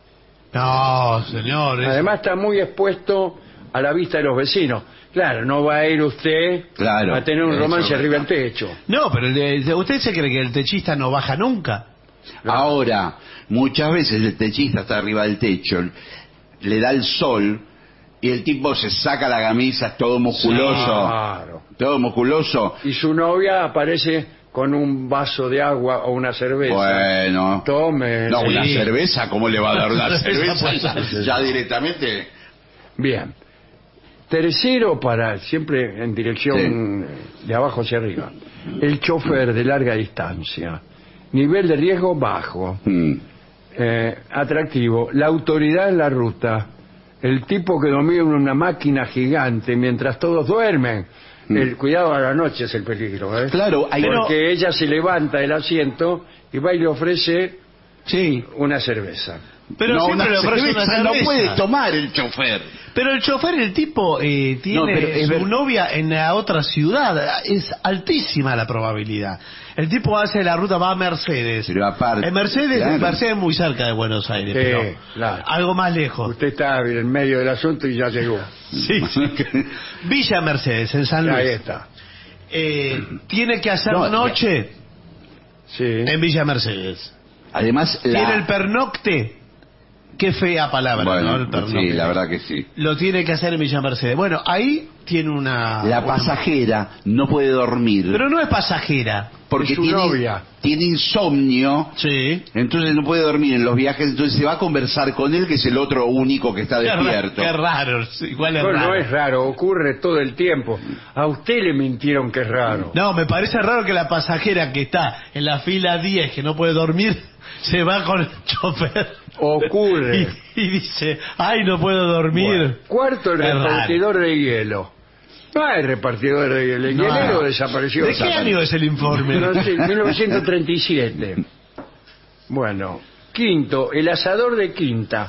No, señores. Además está muy expuesto a la vista de los vecinos. Claro, no va a ir usted a tener un romance arriba del techo. No, pero ¿usted se cree que el techista no baja nunca? Ahora, muchas veces el techista está arriba del techo, le da el sol y el tipo se saca la camisa, todo musculoso. Claro. Todo musculoso. Y su novia aparece con un vaso de agua o una cerveza. Bueno. Tome. No, una cerveza, ¿cómo le va a dar una cerveza? Ya directamente. Bien. Tercero, siempre en dirección de abajo hacia arriba, el chofer de larga distancia. Nivel de riesgo bajo. Atractivo. La autoridad en la ruta. El tipo que domina una máquina gigante mientras todos duermen. El cuidado a la noche es el peligro, ¿eh? Claro, porque ella se levanta del asiento y va y le ofrece una cerveza. Pero no, siempre le ofrece una cerveza. No puede tomar el chofer. Pero el chofer, el tipo tiene su novia en la otra ciudad. Es altísima la probabilidad. El tipo hace la ruta, va a Mercedes. Pero aparte, Mercedes es muy cerca de Buenos Aires, pero algo más lejos. Usted está en medio del asunto y ya llegó. Sí. Villa Mercedes, en San Luis. Ahí está. Tiene que hacer noche en Villa Mercedes. Además, tiene el pernocte. Qué fea palabra, bueno, ¿no? El pernocte. Sí, la verdad que sí. Lo tiene que hacer en Villa Mercedes. Bueno, ahí tiene La pasajera no puede dormir. Pero no es pasajera. Porque tiene insomnio. Sí. Entonces no puede dormir en los viajes. Entonces se va a conversar con él, que es el otro único que está despierto. Qué raro. Igual es raro. No es raro, ocurre todo el tiempo. A usted le mintieron que es raro. No, me parece raro que la pasajera que está en la fila 10, que no puede dormir, se va con el chofer. Ocurre. Y dice, ay, no puedo dormir. Bueno, cuarto, el repartidor de hielo. No hay repartidor de hielo. El hielero desapareció. ¿De qué año es el informe? 1937. Bueno, quinto, el asador de quinta.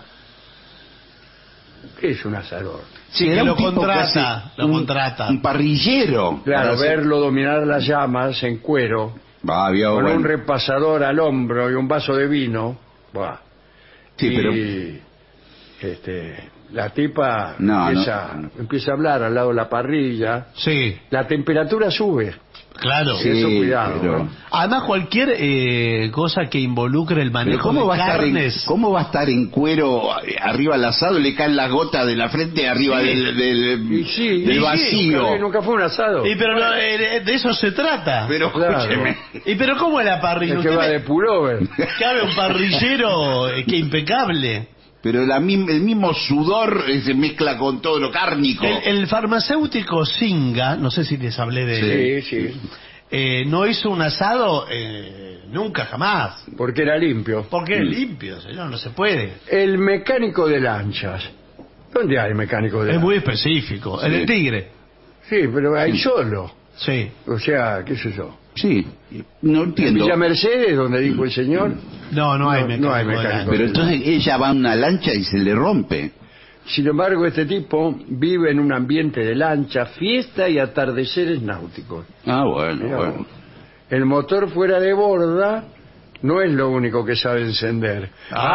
¿Qué es un asador? Sí, que lo contrata. Un parrillero. Claro, verlo dominar las llamas en cuero. Con un repasador al hombro y un vaso de vino. Sí, pero La tipa No, empieza a hablar al lado de la parrilla. Sí, La temperatura sube. claro. Sí, eso cuidado. pero- Además, cualquier cosa que involucre el Pero manejo ¿cómo de va, a estar carnes... ¿cómo va a estar en cuero arriba al asado y le caen las gotas de la frente arriba del vacío? Nunca fue un asado. Y pero de eso se trata. Pero Claro. escúcheme. ¿Y pero cómo es la parrilla? El que Usted va me- de pullover. Cabe un parrillero que impecable. Pero el mismo sudor se mezcla con todo lo cárnico. El farmacéutico Singa, no sé si les hablé de él, Sí. no hizo un asado nunca, jamás. Porque era limpio. Porque es limpio, señor, no se puede. El mecánico de lanchas. ¿Dónde hay mecánico de Es lanchas? muy específico. El del Tigre. Sí, pero hay solo. Sí. O sea, qué sé yo. Sí, no En entiendo. Villa Mercedes, donde dijo el señor, No hay mecánico. no hay de mecánico. lancha. Pero entonces ella va a una lancha y se le rompe. sin embargo, este tipo vive en un ambiente de lancha, fiesta y atardeceres náuticos. Ah, bueno, Mirá bueno. vos. El motor fuera de borda no es lo único que sabe encender.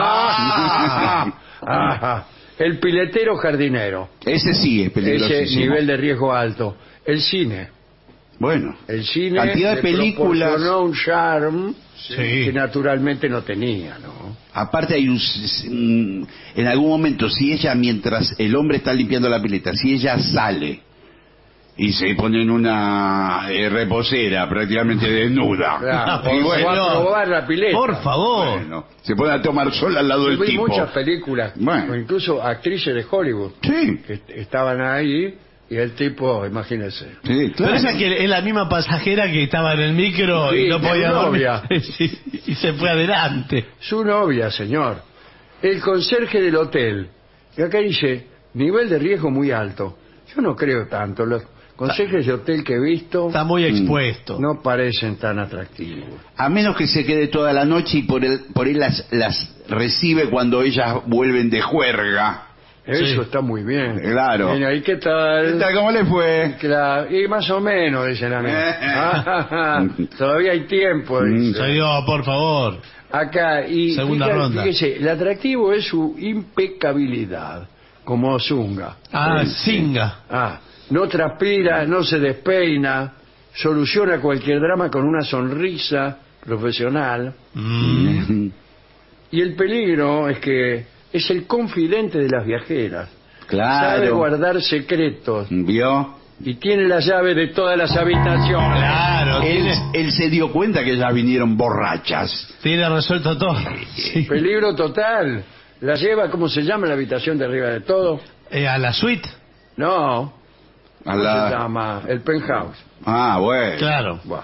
El piletero jardinero. Ese sí es peligrosísimo. Ese nivel de riesgo alto. El cine. Bueno, El cine cantidad de le películas. proporcionó un charm Sí. que naturalmente no tenía, ¿no? Aparte hay en algún momento, si ella, mientras el hombre está limpiando la pileta, si ella sale y se pone en una reposera prácticamente desnuda, Claro, y o bueno, va a probar la pileta. Por favor. bueno, se pone a tomar sol al lado Yo del vi tipo. muchas películas, Bueno. o incluso actrices de Hollywood, Sí, que estaban ahí y el tipo, imagínese. sí, Pero claro. esa que es la misma pasajera que estaba en el micro Sí, y no con podía dormir. novia. Sí, y se fue adelante. Su novia, señor. El conserje del hotel. Y acá dice, nivel de riesgo muy alto. Yo no creo tanto. Los conserjes de hotel que he visto Está muy expuesto. no parecen tan atractivos. A menos que se quede toda la noche y por ahí las recibe cuando ellas vuelven de juerga. Eso Sí. está muy bien. Claro. Bien, ¿y qué tal? ¿Qué tal? ¿Cómo le fue? Claro, y más o menos, dicen a mí. Todavía hay tiempo, dice. Señor, por favor. Acá, y Segunda ronda. fíjese, el atractivo es su impecabilidad, como Zunga. Singa. No transpira, no se despeina, soluciona cualquier drama con una sonrisa profesional. Y el peligro es que es el confidente de las viajeras. Claro. Sabe guardar secretos ¿Vio? y tiene la llave de todas las habitaciones. Claro, Él se dio cuenta que ellas vinieron borrachas. tiene resuelto todo. Sí. Peligro total. La lleva, ¿cómo se llama la habitación de arriba de todo? A la suite. No. A ¿Cómo la- se llama? El penthouse. Ah, bueno. Claro. Buah.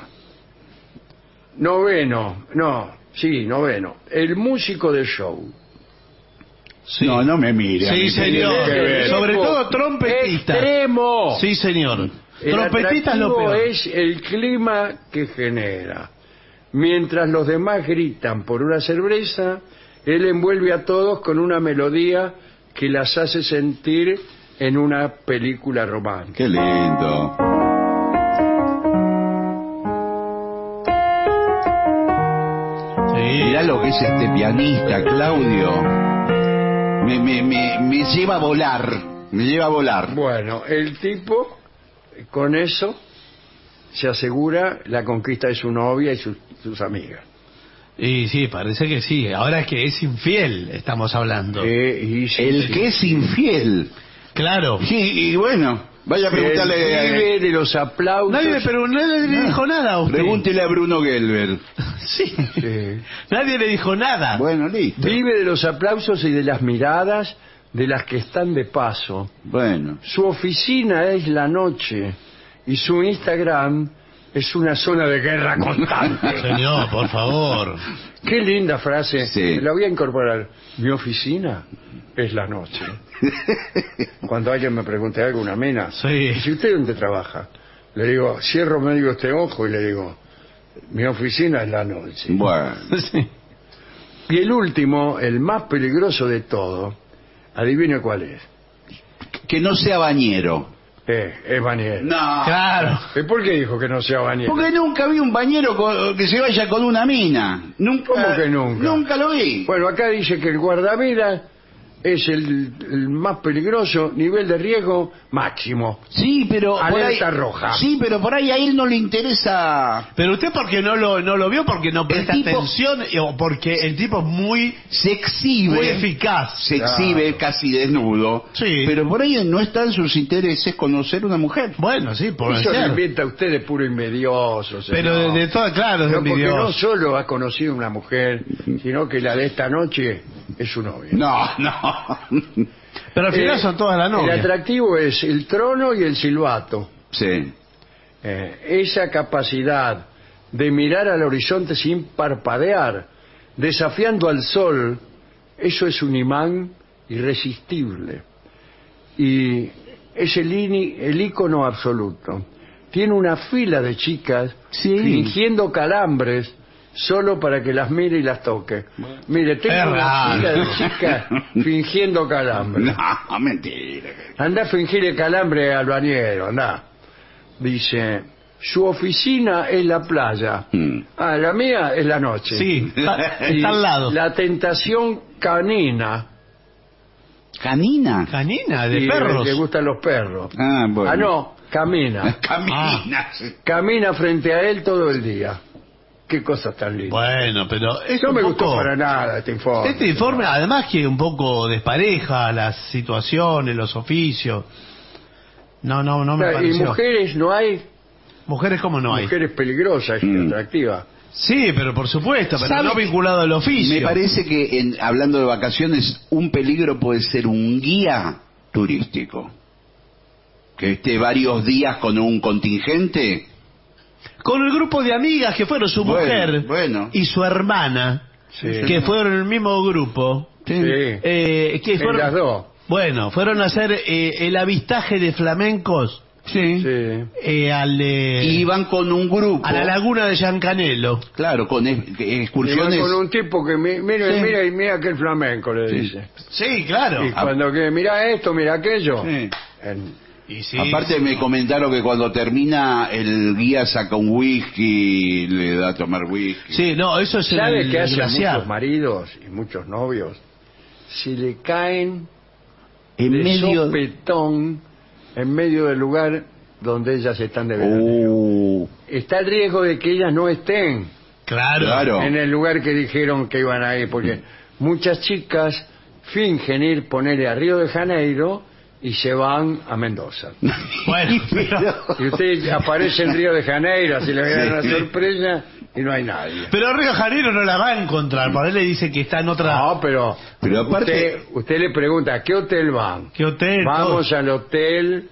Noveno. Noveno. El músico de show. Sí. No me mire. a Sí, mí, señor. tiene que ver. Sobre todo trompetista. ¡Extremo! Sí, señor. El Trompetista es lo atractivo peor. es el clima que genera. Mientras los demás gritan por una cerveza, él envuelve a todos con una melodía que las hace sentir en una película romántica. Qué lindo. Sí. Mirá lo que es este pianista, Claudio. Me lleva a volar. Me lleva a volar. Bueno, el tipo, con eso, se asegura la conquista de su novia y sus amigas. Y sí, parece que sí. Ahora es que es infiel, estamos hablando. Sí, El que es infiel. Claro. Sí, y bueno, vaya a Él preguntarle. vive de los aplausos. Pero nadie le dijo nada a usted. Pregúntele a Bruno Gelber. Sí. Sí. Nadie le dijo nada. Bueno, listo. Vive de los aplausos y de las miradas de las que están de paso. Bueno. Su oficina es la noche y su Instagram es una zona de guerra constante. Señor, por favor. Qué linda frase. Sí. La voy a incorporar. Mi oficina es la noche. Cuando alguien me pregunte algo, una mina, Sí. ¿y usted dónde trabaja? Le digo, cierro medio este ojo y le digo, mi oficina es la noche. Bueno. Sí. Y el último, el más peligroso de todo, adivine cuál es. Que no sea bañero. Es bañero. No. Claro. ¿Y por qué dijo que no sea bañero? Porque nunca vi un bañero que se vaya con una mina. Nunca. ¿Cómo que nunca? Nunca lo vi. Bueno, acá dice que el guardavidas es el más peligroso, nivel de riesgo máximo. Sí, pero alerta roja. Sí, pero por ahí a él no le interesa. Pero usted porque no lo vio, porque no presta atención, o porque el tipo es muy muy eficaz. Se exhibe casi desnudo. Sí. Pero por ahí no está en sus intereses conocer una mujer. Bueno, sí, por Eso lo ser. inventa usted de puro envidioso. Pero de todo, claro, es no, porque envidioso. no solo ha conocido una mujer, sino que la de esta noche es su novia. No. Pero al final son todas las novias. El atractivo es el trono y el silbato. Sí. Esa capacidad de mirar al horizonte sin parpadear, desafiando al sol, eso es un imán irresistible. Y es el ícono absoluto. Tiene una fila de chicas fingiendo calambres solo para que las mire y las toque. Mire, tengo una fila de chicas fingiendo calambre. No, mentira. Anda a fingir el calambre al bañero, anda. Dice, su oficina es la playa. La mía es la noche. Sí, está al lado. La tentación canina. ¿Canina? Canina, de perros. Le gustan los perros. Bueno. No, camina. Camina frente a él todo el día. Qué cosa tan linda. Bueno, pero no me gustó para nada este informe. Este informe, además, que un poco despareja las situaciones, los oficios. No me pareció. ¿Y mujeres no hay? ¿Mujeres cómo no hay? Mujeres peligrosas y atractivas. Sí, pero por supuesto, pero no vinculado al oficio. Me parece que, hablando de vacaciones, un peligro puede ser un guía turístico. Que esté varios días con un contingente. Con el grupo de amigas que fueron su mujer y su hermana, que fueron el mismo grupo. Que fueron, las dos. Bueno, fueron a hacer el avistaje de flamencos. Iban con un grupo a la laguna de Giancanello. Claro, con excursiones. Iban con un tipo que mira aquel flamenco, le dice. Sí, claro. Y cuando que mira esto, mira aquello. Aparte me comentaron que cuando termina el guía saca un whisky, le da a tomar whisky. Sí, no, eso es ¿Sabe qué hacen muchos maridos y muchos novios? Si le caen de sopetón en medio del lugar donde ellas están de veraneo. Está el riesgo de que ellas no estén en el lugar que dijeron que iban a ir, porque muchas chicas fingen ir, ponerle a Río de Janeiro y se van a Mendoza. Bueno, y usted aparece en Río de Janeiro, así le va a dar una sorpresa y no hay nadie. Pero Río de Janeiro no la va a encontrar, por él le dice que está en otra. No, pero aparte usted le pregunta, ¿a qué hotel van? ¿Qué hotel? Vamos al hotel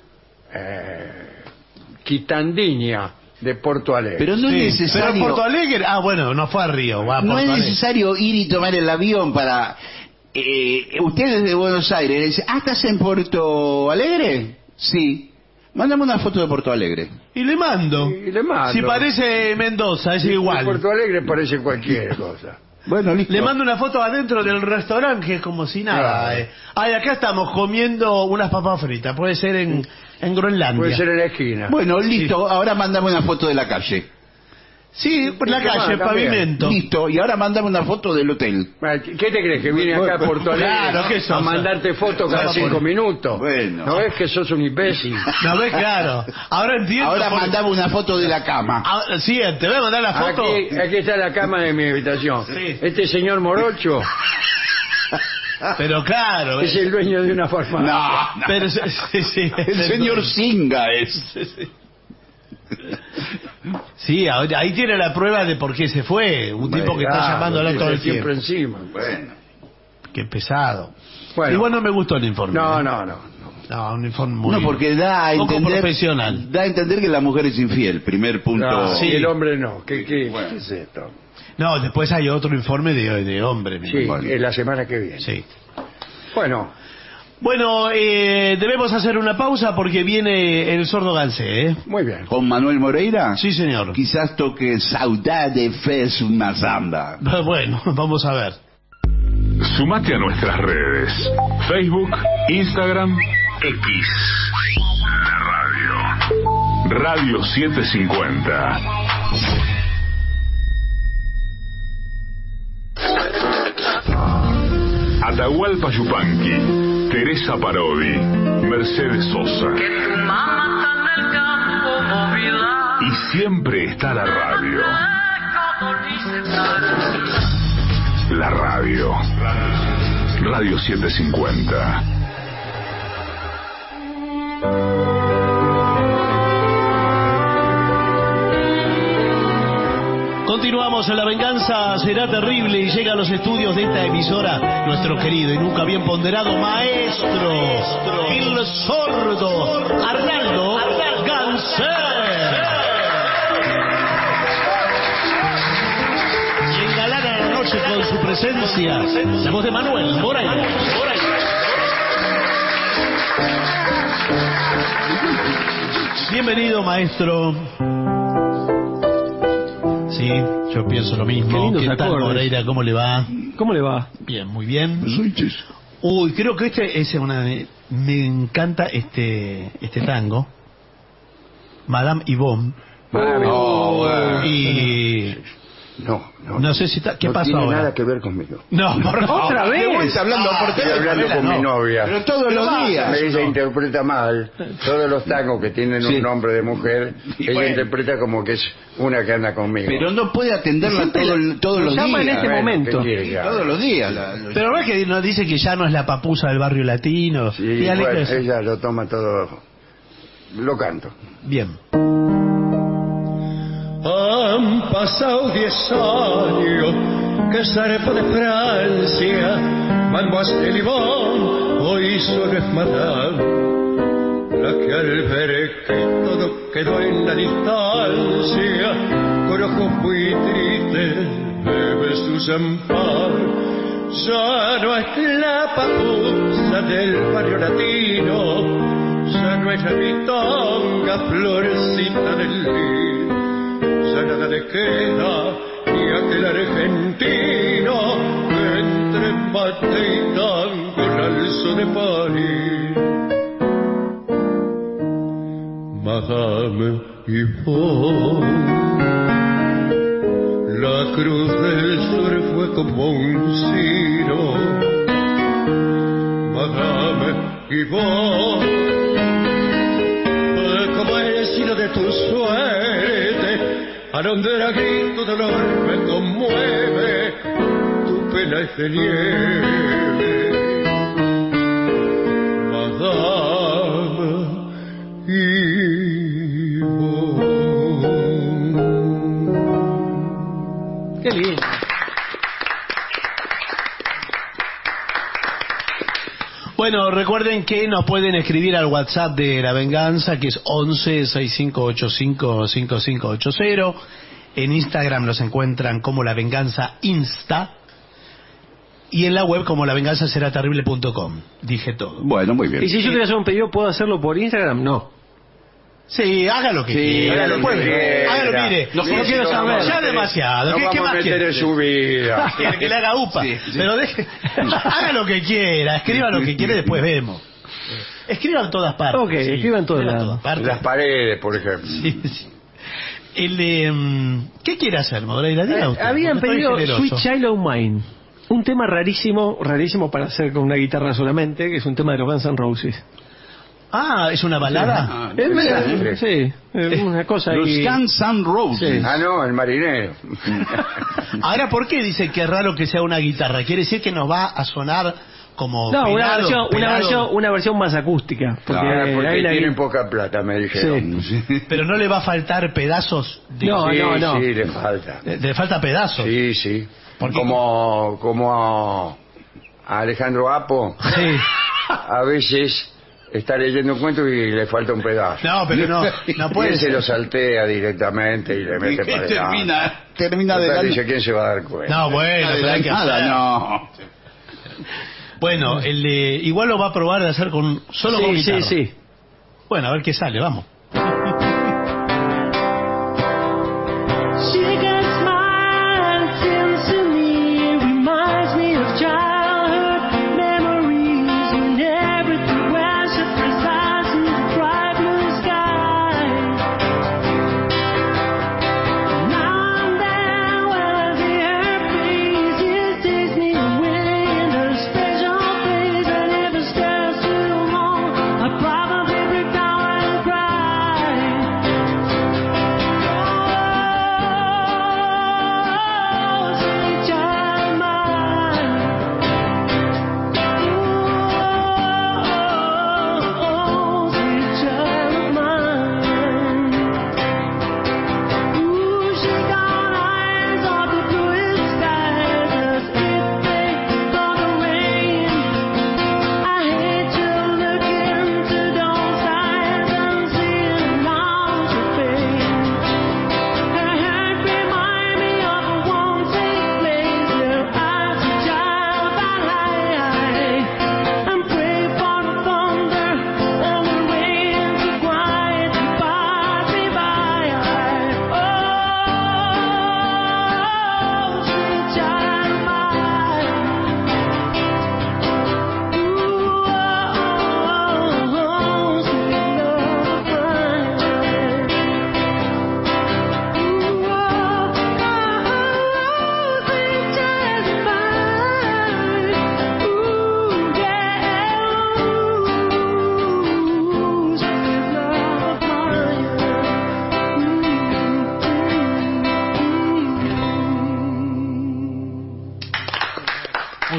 Quitandinha de Porto Alegre. Pero no es necesario. Pero Porto Alegre, bueno, no fue a Río. No es necesario ir y tomar el avión para. Usted es de Buenos Aires, le dice, ¿estás en Porto Alegre? Sí. Mándame una foto de Porto Alegre. Y le mando. Si parece Mendoza, es igual. Porto Alegre parece cualquier cosa. Bueno, listo. Le mando una foto adentro del restaurante, que es como si nada. Acá estamos comiendo unas papas fritas. Puede ser en Groenlandia. Puede ser en la esquina. Bueno, listo. Ahora mándame una foto de la calle. Sí, por la calle, pavimento. Listo, y ahora mándame una foto del hotel. ¿Qué te crees? ¿Que vine acá a Porto Alegre a mandarte fotos cada 5 minutos? Bueno. ¿No ves que sos un imbécil? ¿No ves? Claro. Ahora entiendo. Ahora mandame una foto de la cama. Sí, te voy a mandar la foto. Aquí está la cama de mi habitación. Este señor morocho. Pero claro. Es el dueño de una farmacia. No. Pero, el señor Singa es. Sí, ahí tiene la prueba de por qué se fue. Un tipo que está llamándola todo el tiempo. Siempre encima. Bueno. Qué pesado. Igual no me gustó el informe. No, un informe muy. No, porque da a poco entender. profesional. Da a entender que la mujer es infiel. Primer punto. Sí, el hombre no. ¿Qué es esto? No, después hay otro informe de hombre. Sí, la semana que viene. Sí. Bueno, debemos hacer una pausa porque viene el sordo Gansé, Muy bien. ¿Con Manuel Moreira? Sí, señor. Quizás toque Saudade fez una samba. Bueno, vamos a ver. Sumate a nuestras redes. Facebook, Instagram, X. La radio. Radio 750. Atahualpa Yupanqui, Teresa Parodi, Mercedes Sosa. Y siempre está la radio. La radio. Radio 750. Continuamos en La Venganza Será Terrible y llega a los estudios de esta emisora nuestro querido y nunca bien ponderado maestro, el sordo Arnaldo Ganser. Y engalana la noche con su presencia la voz de Manuel Morales. Bienvenido, maestro. Sí, yo pienso lo mismo. ¿Qué tal, Moreira? ¿Cómo le va? ¿Cómo le va? Bien, muy bien. Uy, creo que este es me encanta este tango. Madame Yvonne. Y no sé si está... ¿Qué pasó ahora? No tiene nada que ver conmigo. No, por favor. ¿Otra vez? Hablando por teléfono. Hablando con mi novia. Pero todos los días. Ella interpreta mal todos los tangos que tienen un nombre de mujer. Ella interpreta como que es una que anda conmigo. Pero no puede atenderla todos los días. Llama en este momento. Todos los días. Pero no es que nos dice que ya no es la papusa del barrio latino. Sí, bueno, ella lo toma todo. Lo canto. Bien. Han pasado 10 años que zarpó de Francia, Mademoiselle Yvonne, hoy solo es Madame, la que al ver que todo quedó en la distancia, con ojos muy tristes bebe su champán. Ya no es la papusa del barrio latino, ya no es la pitanga florecita del lío. Ya nada le queda ni aquel argentino que entre mate y tango el alzo de París. Madame Yvonne, la cruz del sur fue como un ciro. Madame Yvonne, como el ciro de tu suerte, a donde el grito de dolor me conmueve, tu pena es de nieve, Madame Yvonne. Qué lindo. Bueno, recuerden que nos pueden escribir al WhatsApp de La Venganza, que es 11-6585-5580. En Instagram los encuentran como La Venganza Insta. Y en la web como lavenganzaseraterrible.com. Dije todo. Bueno, muy bien. ¿Y si yo quiero hacer un pedido, puedo hacerlo por Instagram? No. Sí, haga lo que quiera. Hágalo, mire. No quiero saber. Ya demasiado. No ¿Qué vamos más a meter quiere? en su vida. Quiere que le haga upa. Sí. Pero haga lo que quiera. Escriba lo que quiere, después vemos. Escriban en todas partes. Ok, escriban en todas partes. Las paredes, por ejemplo. Sí. ¿Qué quiere hacer, Moreira? Diga usted. Habían pedido generoso. Sweet Child O' Mine. Un tema rarísimo para hacer con una guitarra solamente, que es un tema de los Guns N' Roses. Ah, ¿es una balada? Sí, una cosa Los ahí. Guns N' Roses. Sí. Ah, no, el marinero. Ahora, ¿por qué dice que es raro que sea una guitarra? ¿Quiere decir que nos va a sonar como No, pelado, una versión más acústica. Porque, porque tienen poca plata, me dijeron. Sí. Pero no le va a faltar pedazos de... No. Sí, le falta. Le falta pedazos. Sí. ¿Por qué? Como a Alejandro Apo. Sí. A veces está leyendo un cuento y le falta un pedazo. No, pero no puede y él se ser. lo saltea directamente y le mete para adelante. Termina de Total, dice, ¿quién se va a dar cuenta? No, bueno, pero hay que hacer. no. Bueno, igual lo va a probar de hacer con guitarra. Sí. Bueno, a ver qué sale, vamos. Special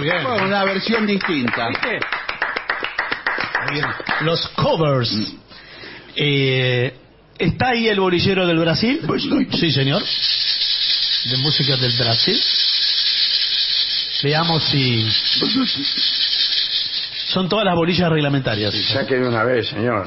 bien. Bueno, una versión distinta. ¿Viste? Bien. Los covers. ¿Está ahí el bolillero del Brasil? Sí, señor. De música del Brasil. Veamos si... Son todas las bolillas reglamentarias. Saque de una vez, señor.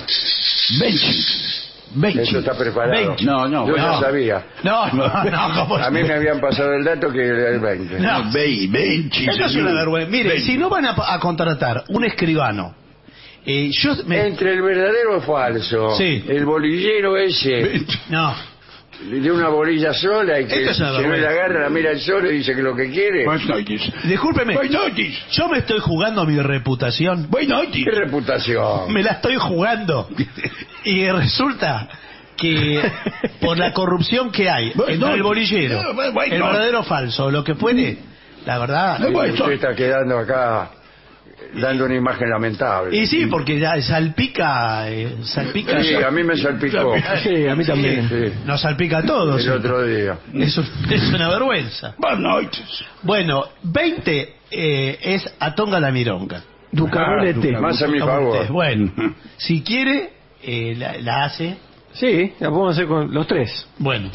20. Esto está preparado. 20. No, Yo ya sabía. No, ¿cómo A mí me habían pasado el dato que era el 20. No. 20. Esto es una vergüenza. Mire, 20. si no van a contratar un escribano, Entre el verdadero o falso, Sí. el bolillero ese, No. de una bolilla sola y que Esto es una se ve vergüenza. la agarra, la mira el solo y dice que lo que quiere. Buenas noches. Discúlpeme. Buenas noches. Yo me estoy jugando mi reputación. Buenas noches. ¿Qué reputación? Me la estoy jugando. Y resulta que por la corrupción que hay entre el bolillero, el verdadero o falso, lo que puede, la verdad. Usted está quedando acá dando una imagen lamentable. Y sí, porque ya salpica. Sí, a mí me salpicó. Sí, a mí también. Sí. Nos salpica a todos. El otro día. Es una vergüenza. Buenas noches. Bueno, 20 es Atonga la Mironga. Ducabulete. Más a mi favor. Bueno, si quiere, la hace. Sí, la podemos hacer con los tres. Bueno.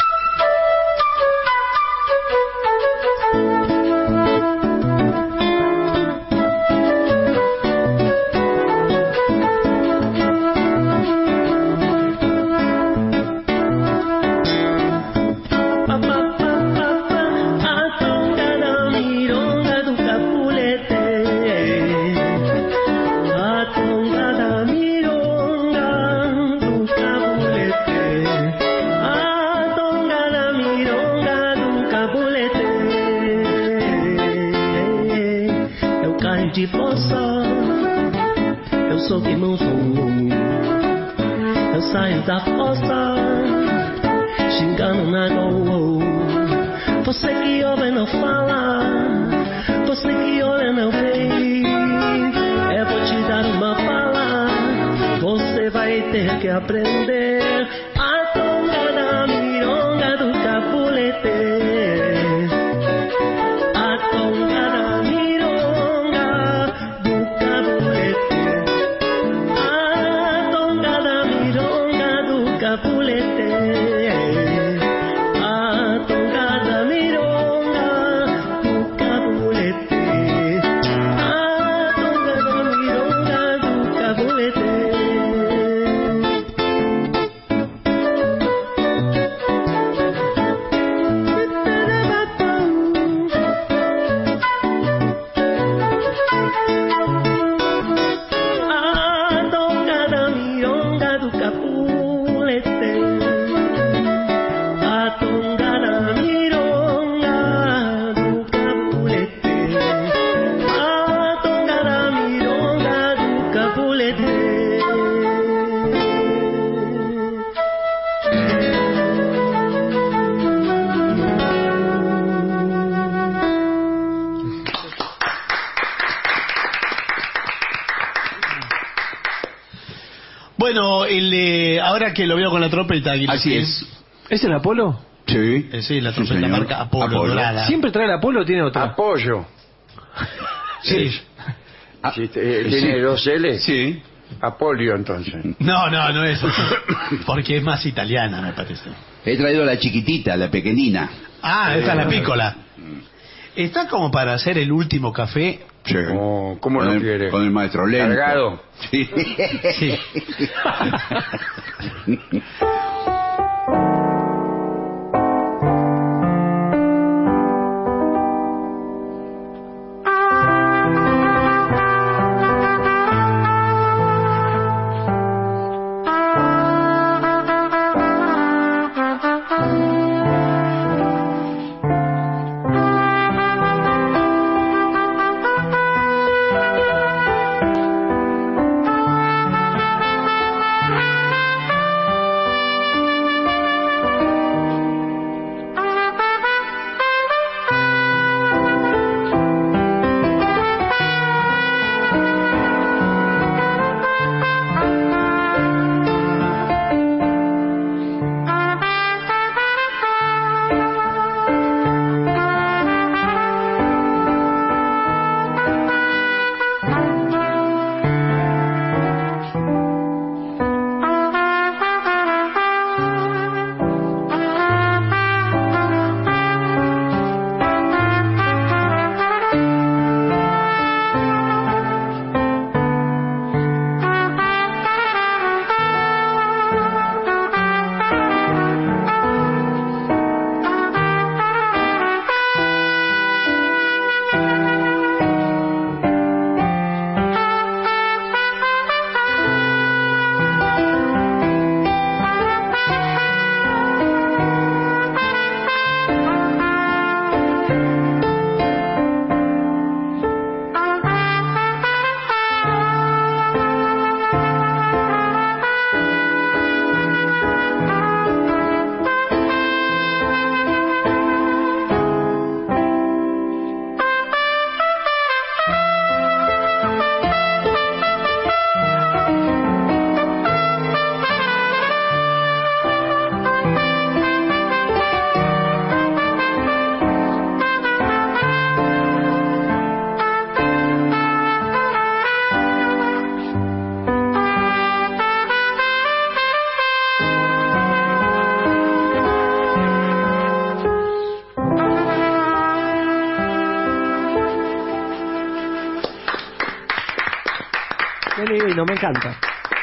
De força, eu sou que não sou. Eu saio da fossa, xingando na rua. Você que ouve não fala, você que olha não vê. Eu vou te dar uma fala, você vai ter que aprender. A tonga da mironga do cabulete. Bueno, ahora que lo veo con la trompeta. Así es. ¿Es el Apolo? Sí. Sí, la trompeta señor. marca Apolo, dorada. ¿Siempre trae el Apolo o tiene otra? Apoyo. Sí. Sí, ¿tiene dos L? Sí. Apolio, entonces. No es. Porque es más italiana, me parece. He traído la chiquitita, la pequeñina. Ah, esta es la pícola. Está como para hacer el último café. Sí. Oh, ¿cómo lo quiere? Con el maestro lento. ¿Cargado? Sí. Sí. bueno, me encanta.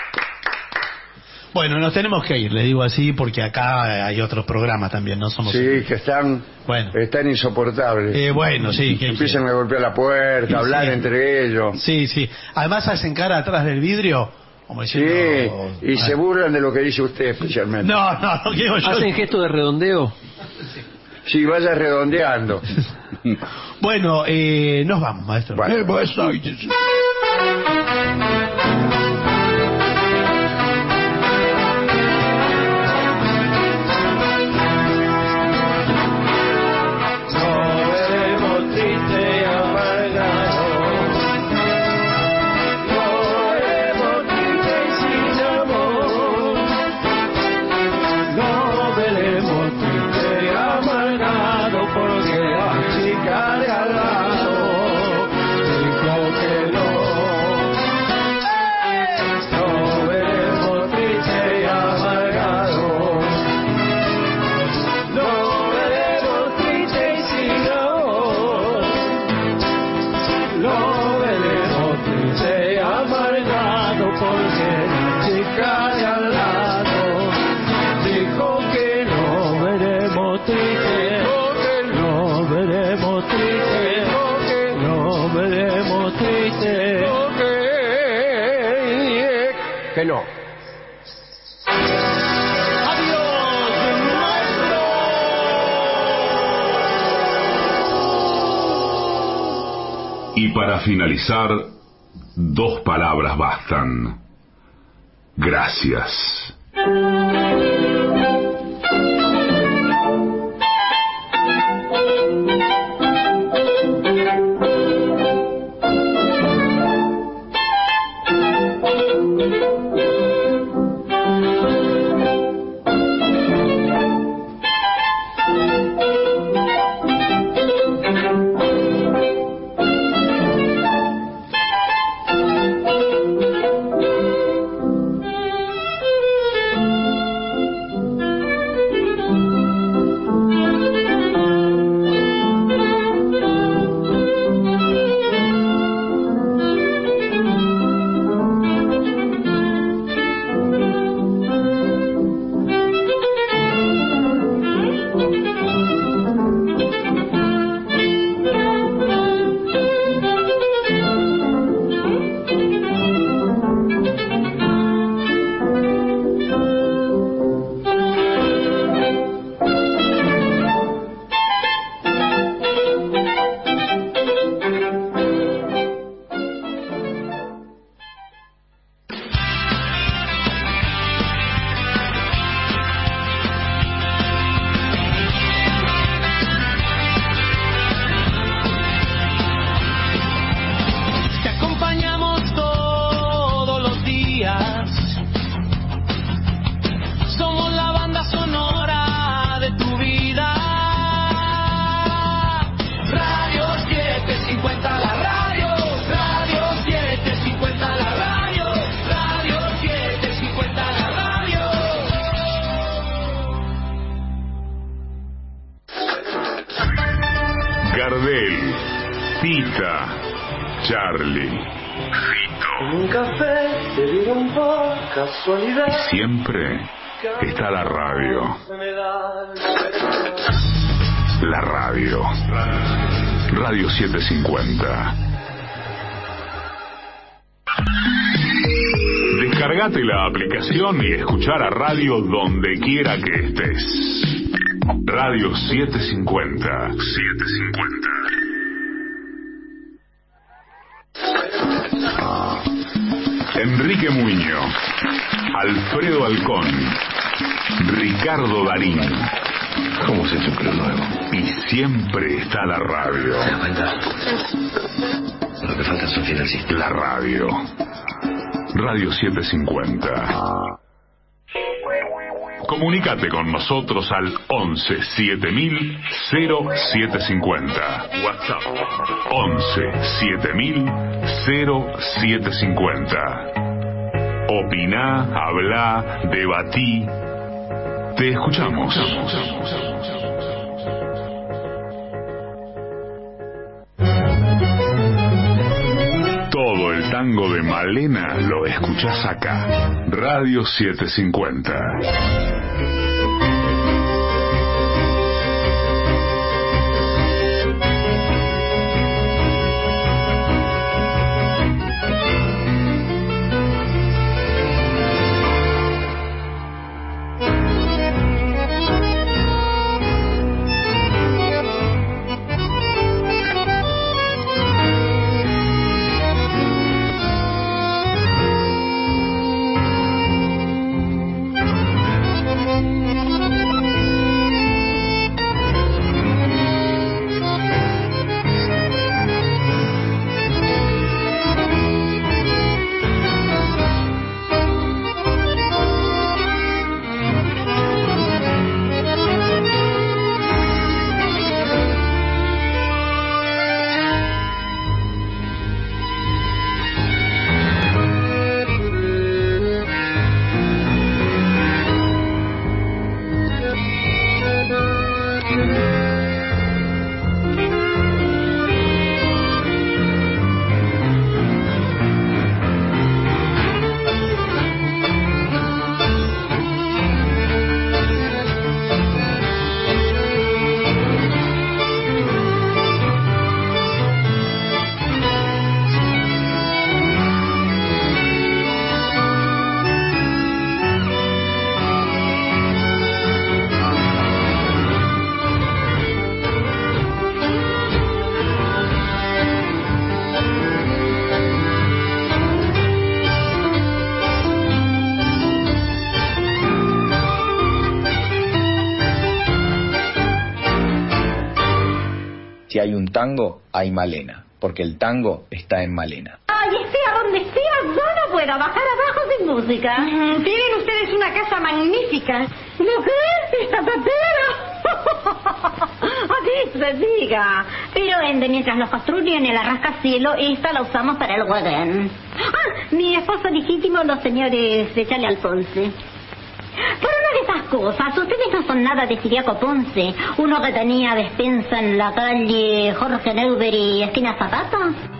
Bueno, nos tenemos que ir, le digo así, porque acá hay otros programas también, no somos... Sí, que están insoportables. Bueno, sí. Que empiezan a golpear la puerta, a hablar entre ellos. Sí, sí. Además hacen cara atrás del vidrio, como diciendo... Sí, y se burlan de lo que dice usted especialmente. No quiero yo. ¿Hacen gesto de redondeo? Sí, vaya redondeando. Bueno, nos vamos, maestro. Buenas noches. Que no. Y para finalizar, 2 palabras bastan. Gracias. Gardel, Tita, Charlie, En un café te dieron por casualidad. y siempre está la radio. La radio. Radio 750. Descargate la aplicación y escuchar a radio donde quiera que estés. Radio 750. 750. Enrique Muño, Alfredo Alcón, Ricardo Darín. ¿Cómo se te ocurrió nuevo? Y siempre está la radio. ¿Te das cuenta? Lo que falta son financistas. La radio. Radio 750. Comunícate con nosotros al 11 7000 0750. WhatsApp 11 7000 0750. Opiná, habla, debatí. Te escuchamos. Todo el tango de Malena lo escuchás acá. Radio 750. Si hay un tango, hay Malena, porque el tango está en Malena. Ay, esté a donde esté, yo no puedo bajar abajo sin música. Tienen ustedes una casa magnífica. ¿Lo que es esta patera? Así se diga. Pero mientras los construyen en el rascacielos, esta la usamos para el guarén. Mi esposo legítimo, los señores de Charlie Alfonse. Por una de esas cosas, ustedes no son nada de Ciriaco Ponce, uno que tenía despensa en la calle Jorge Neubery, esquina Zapata.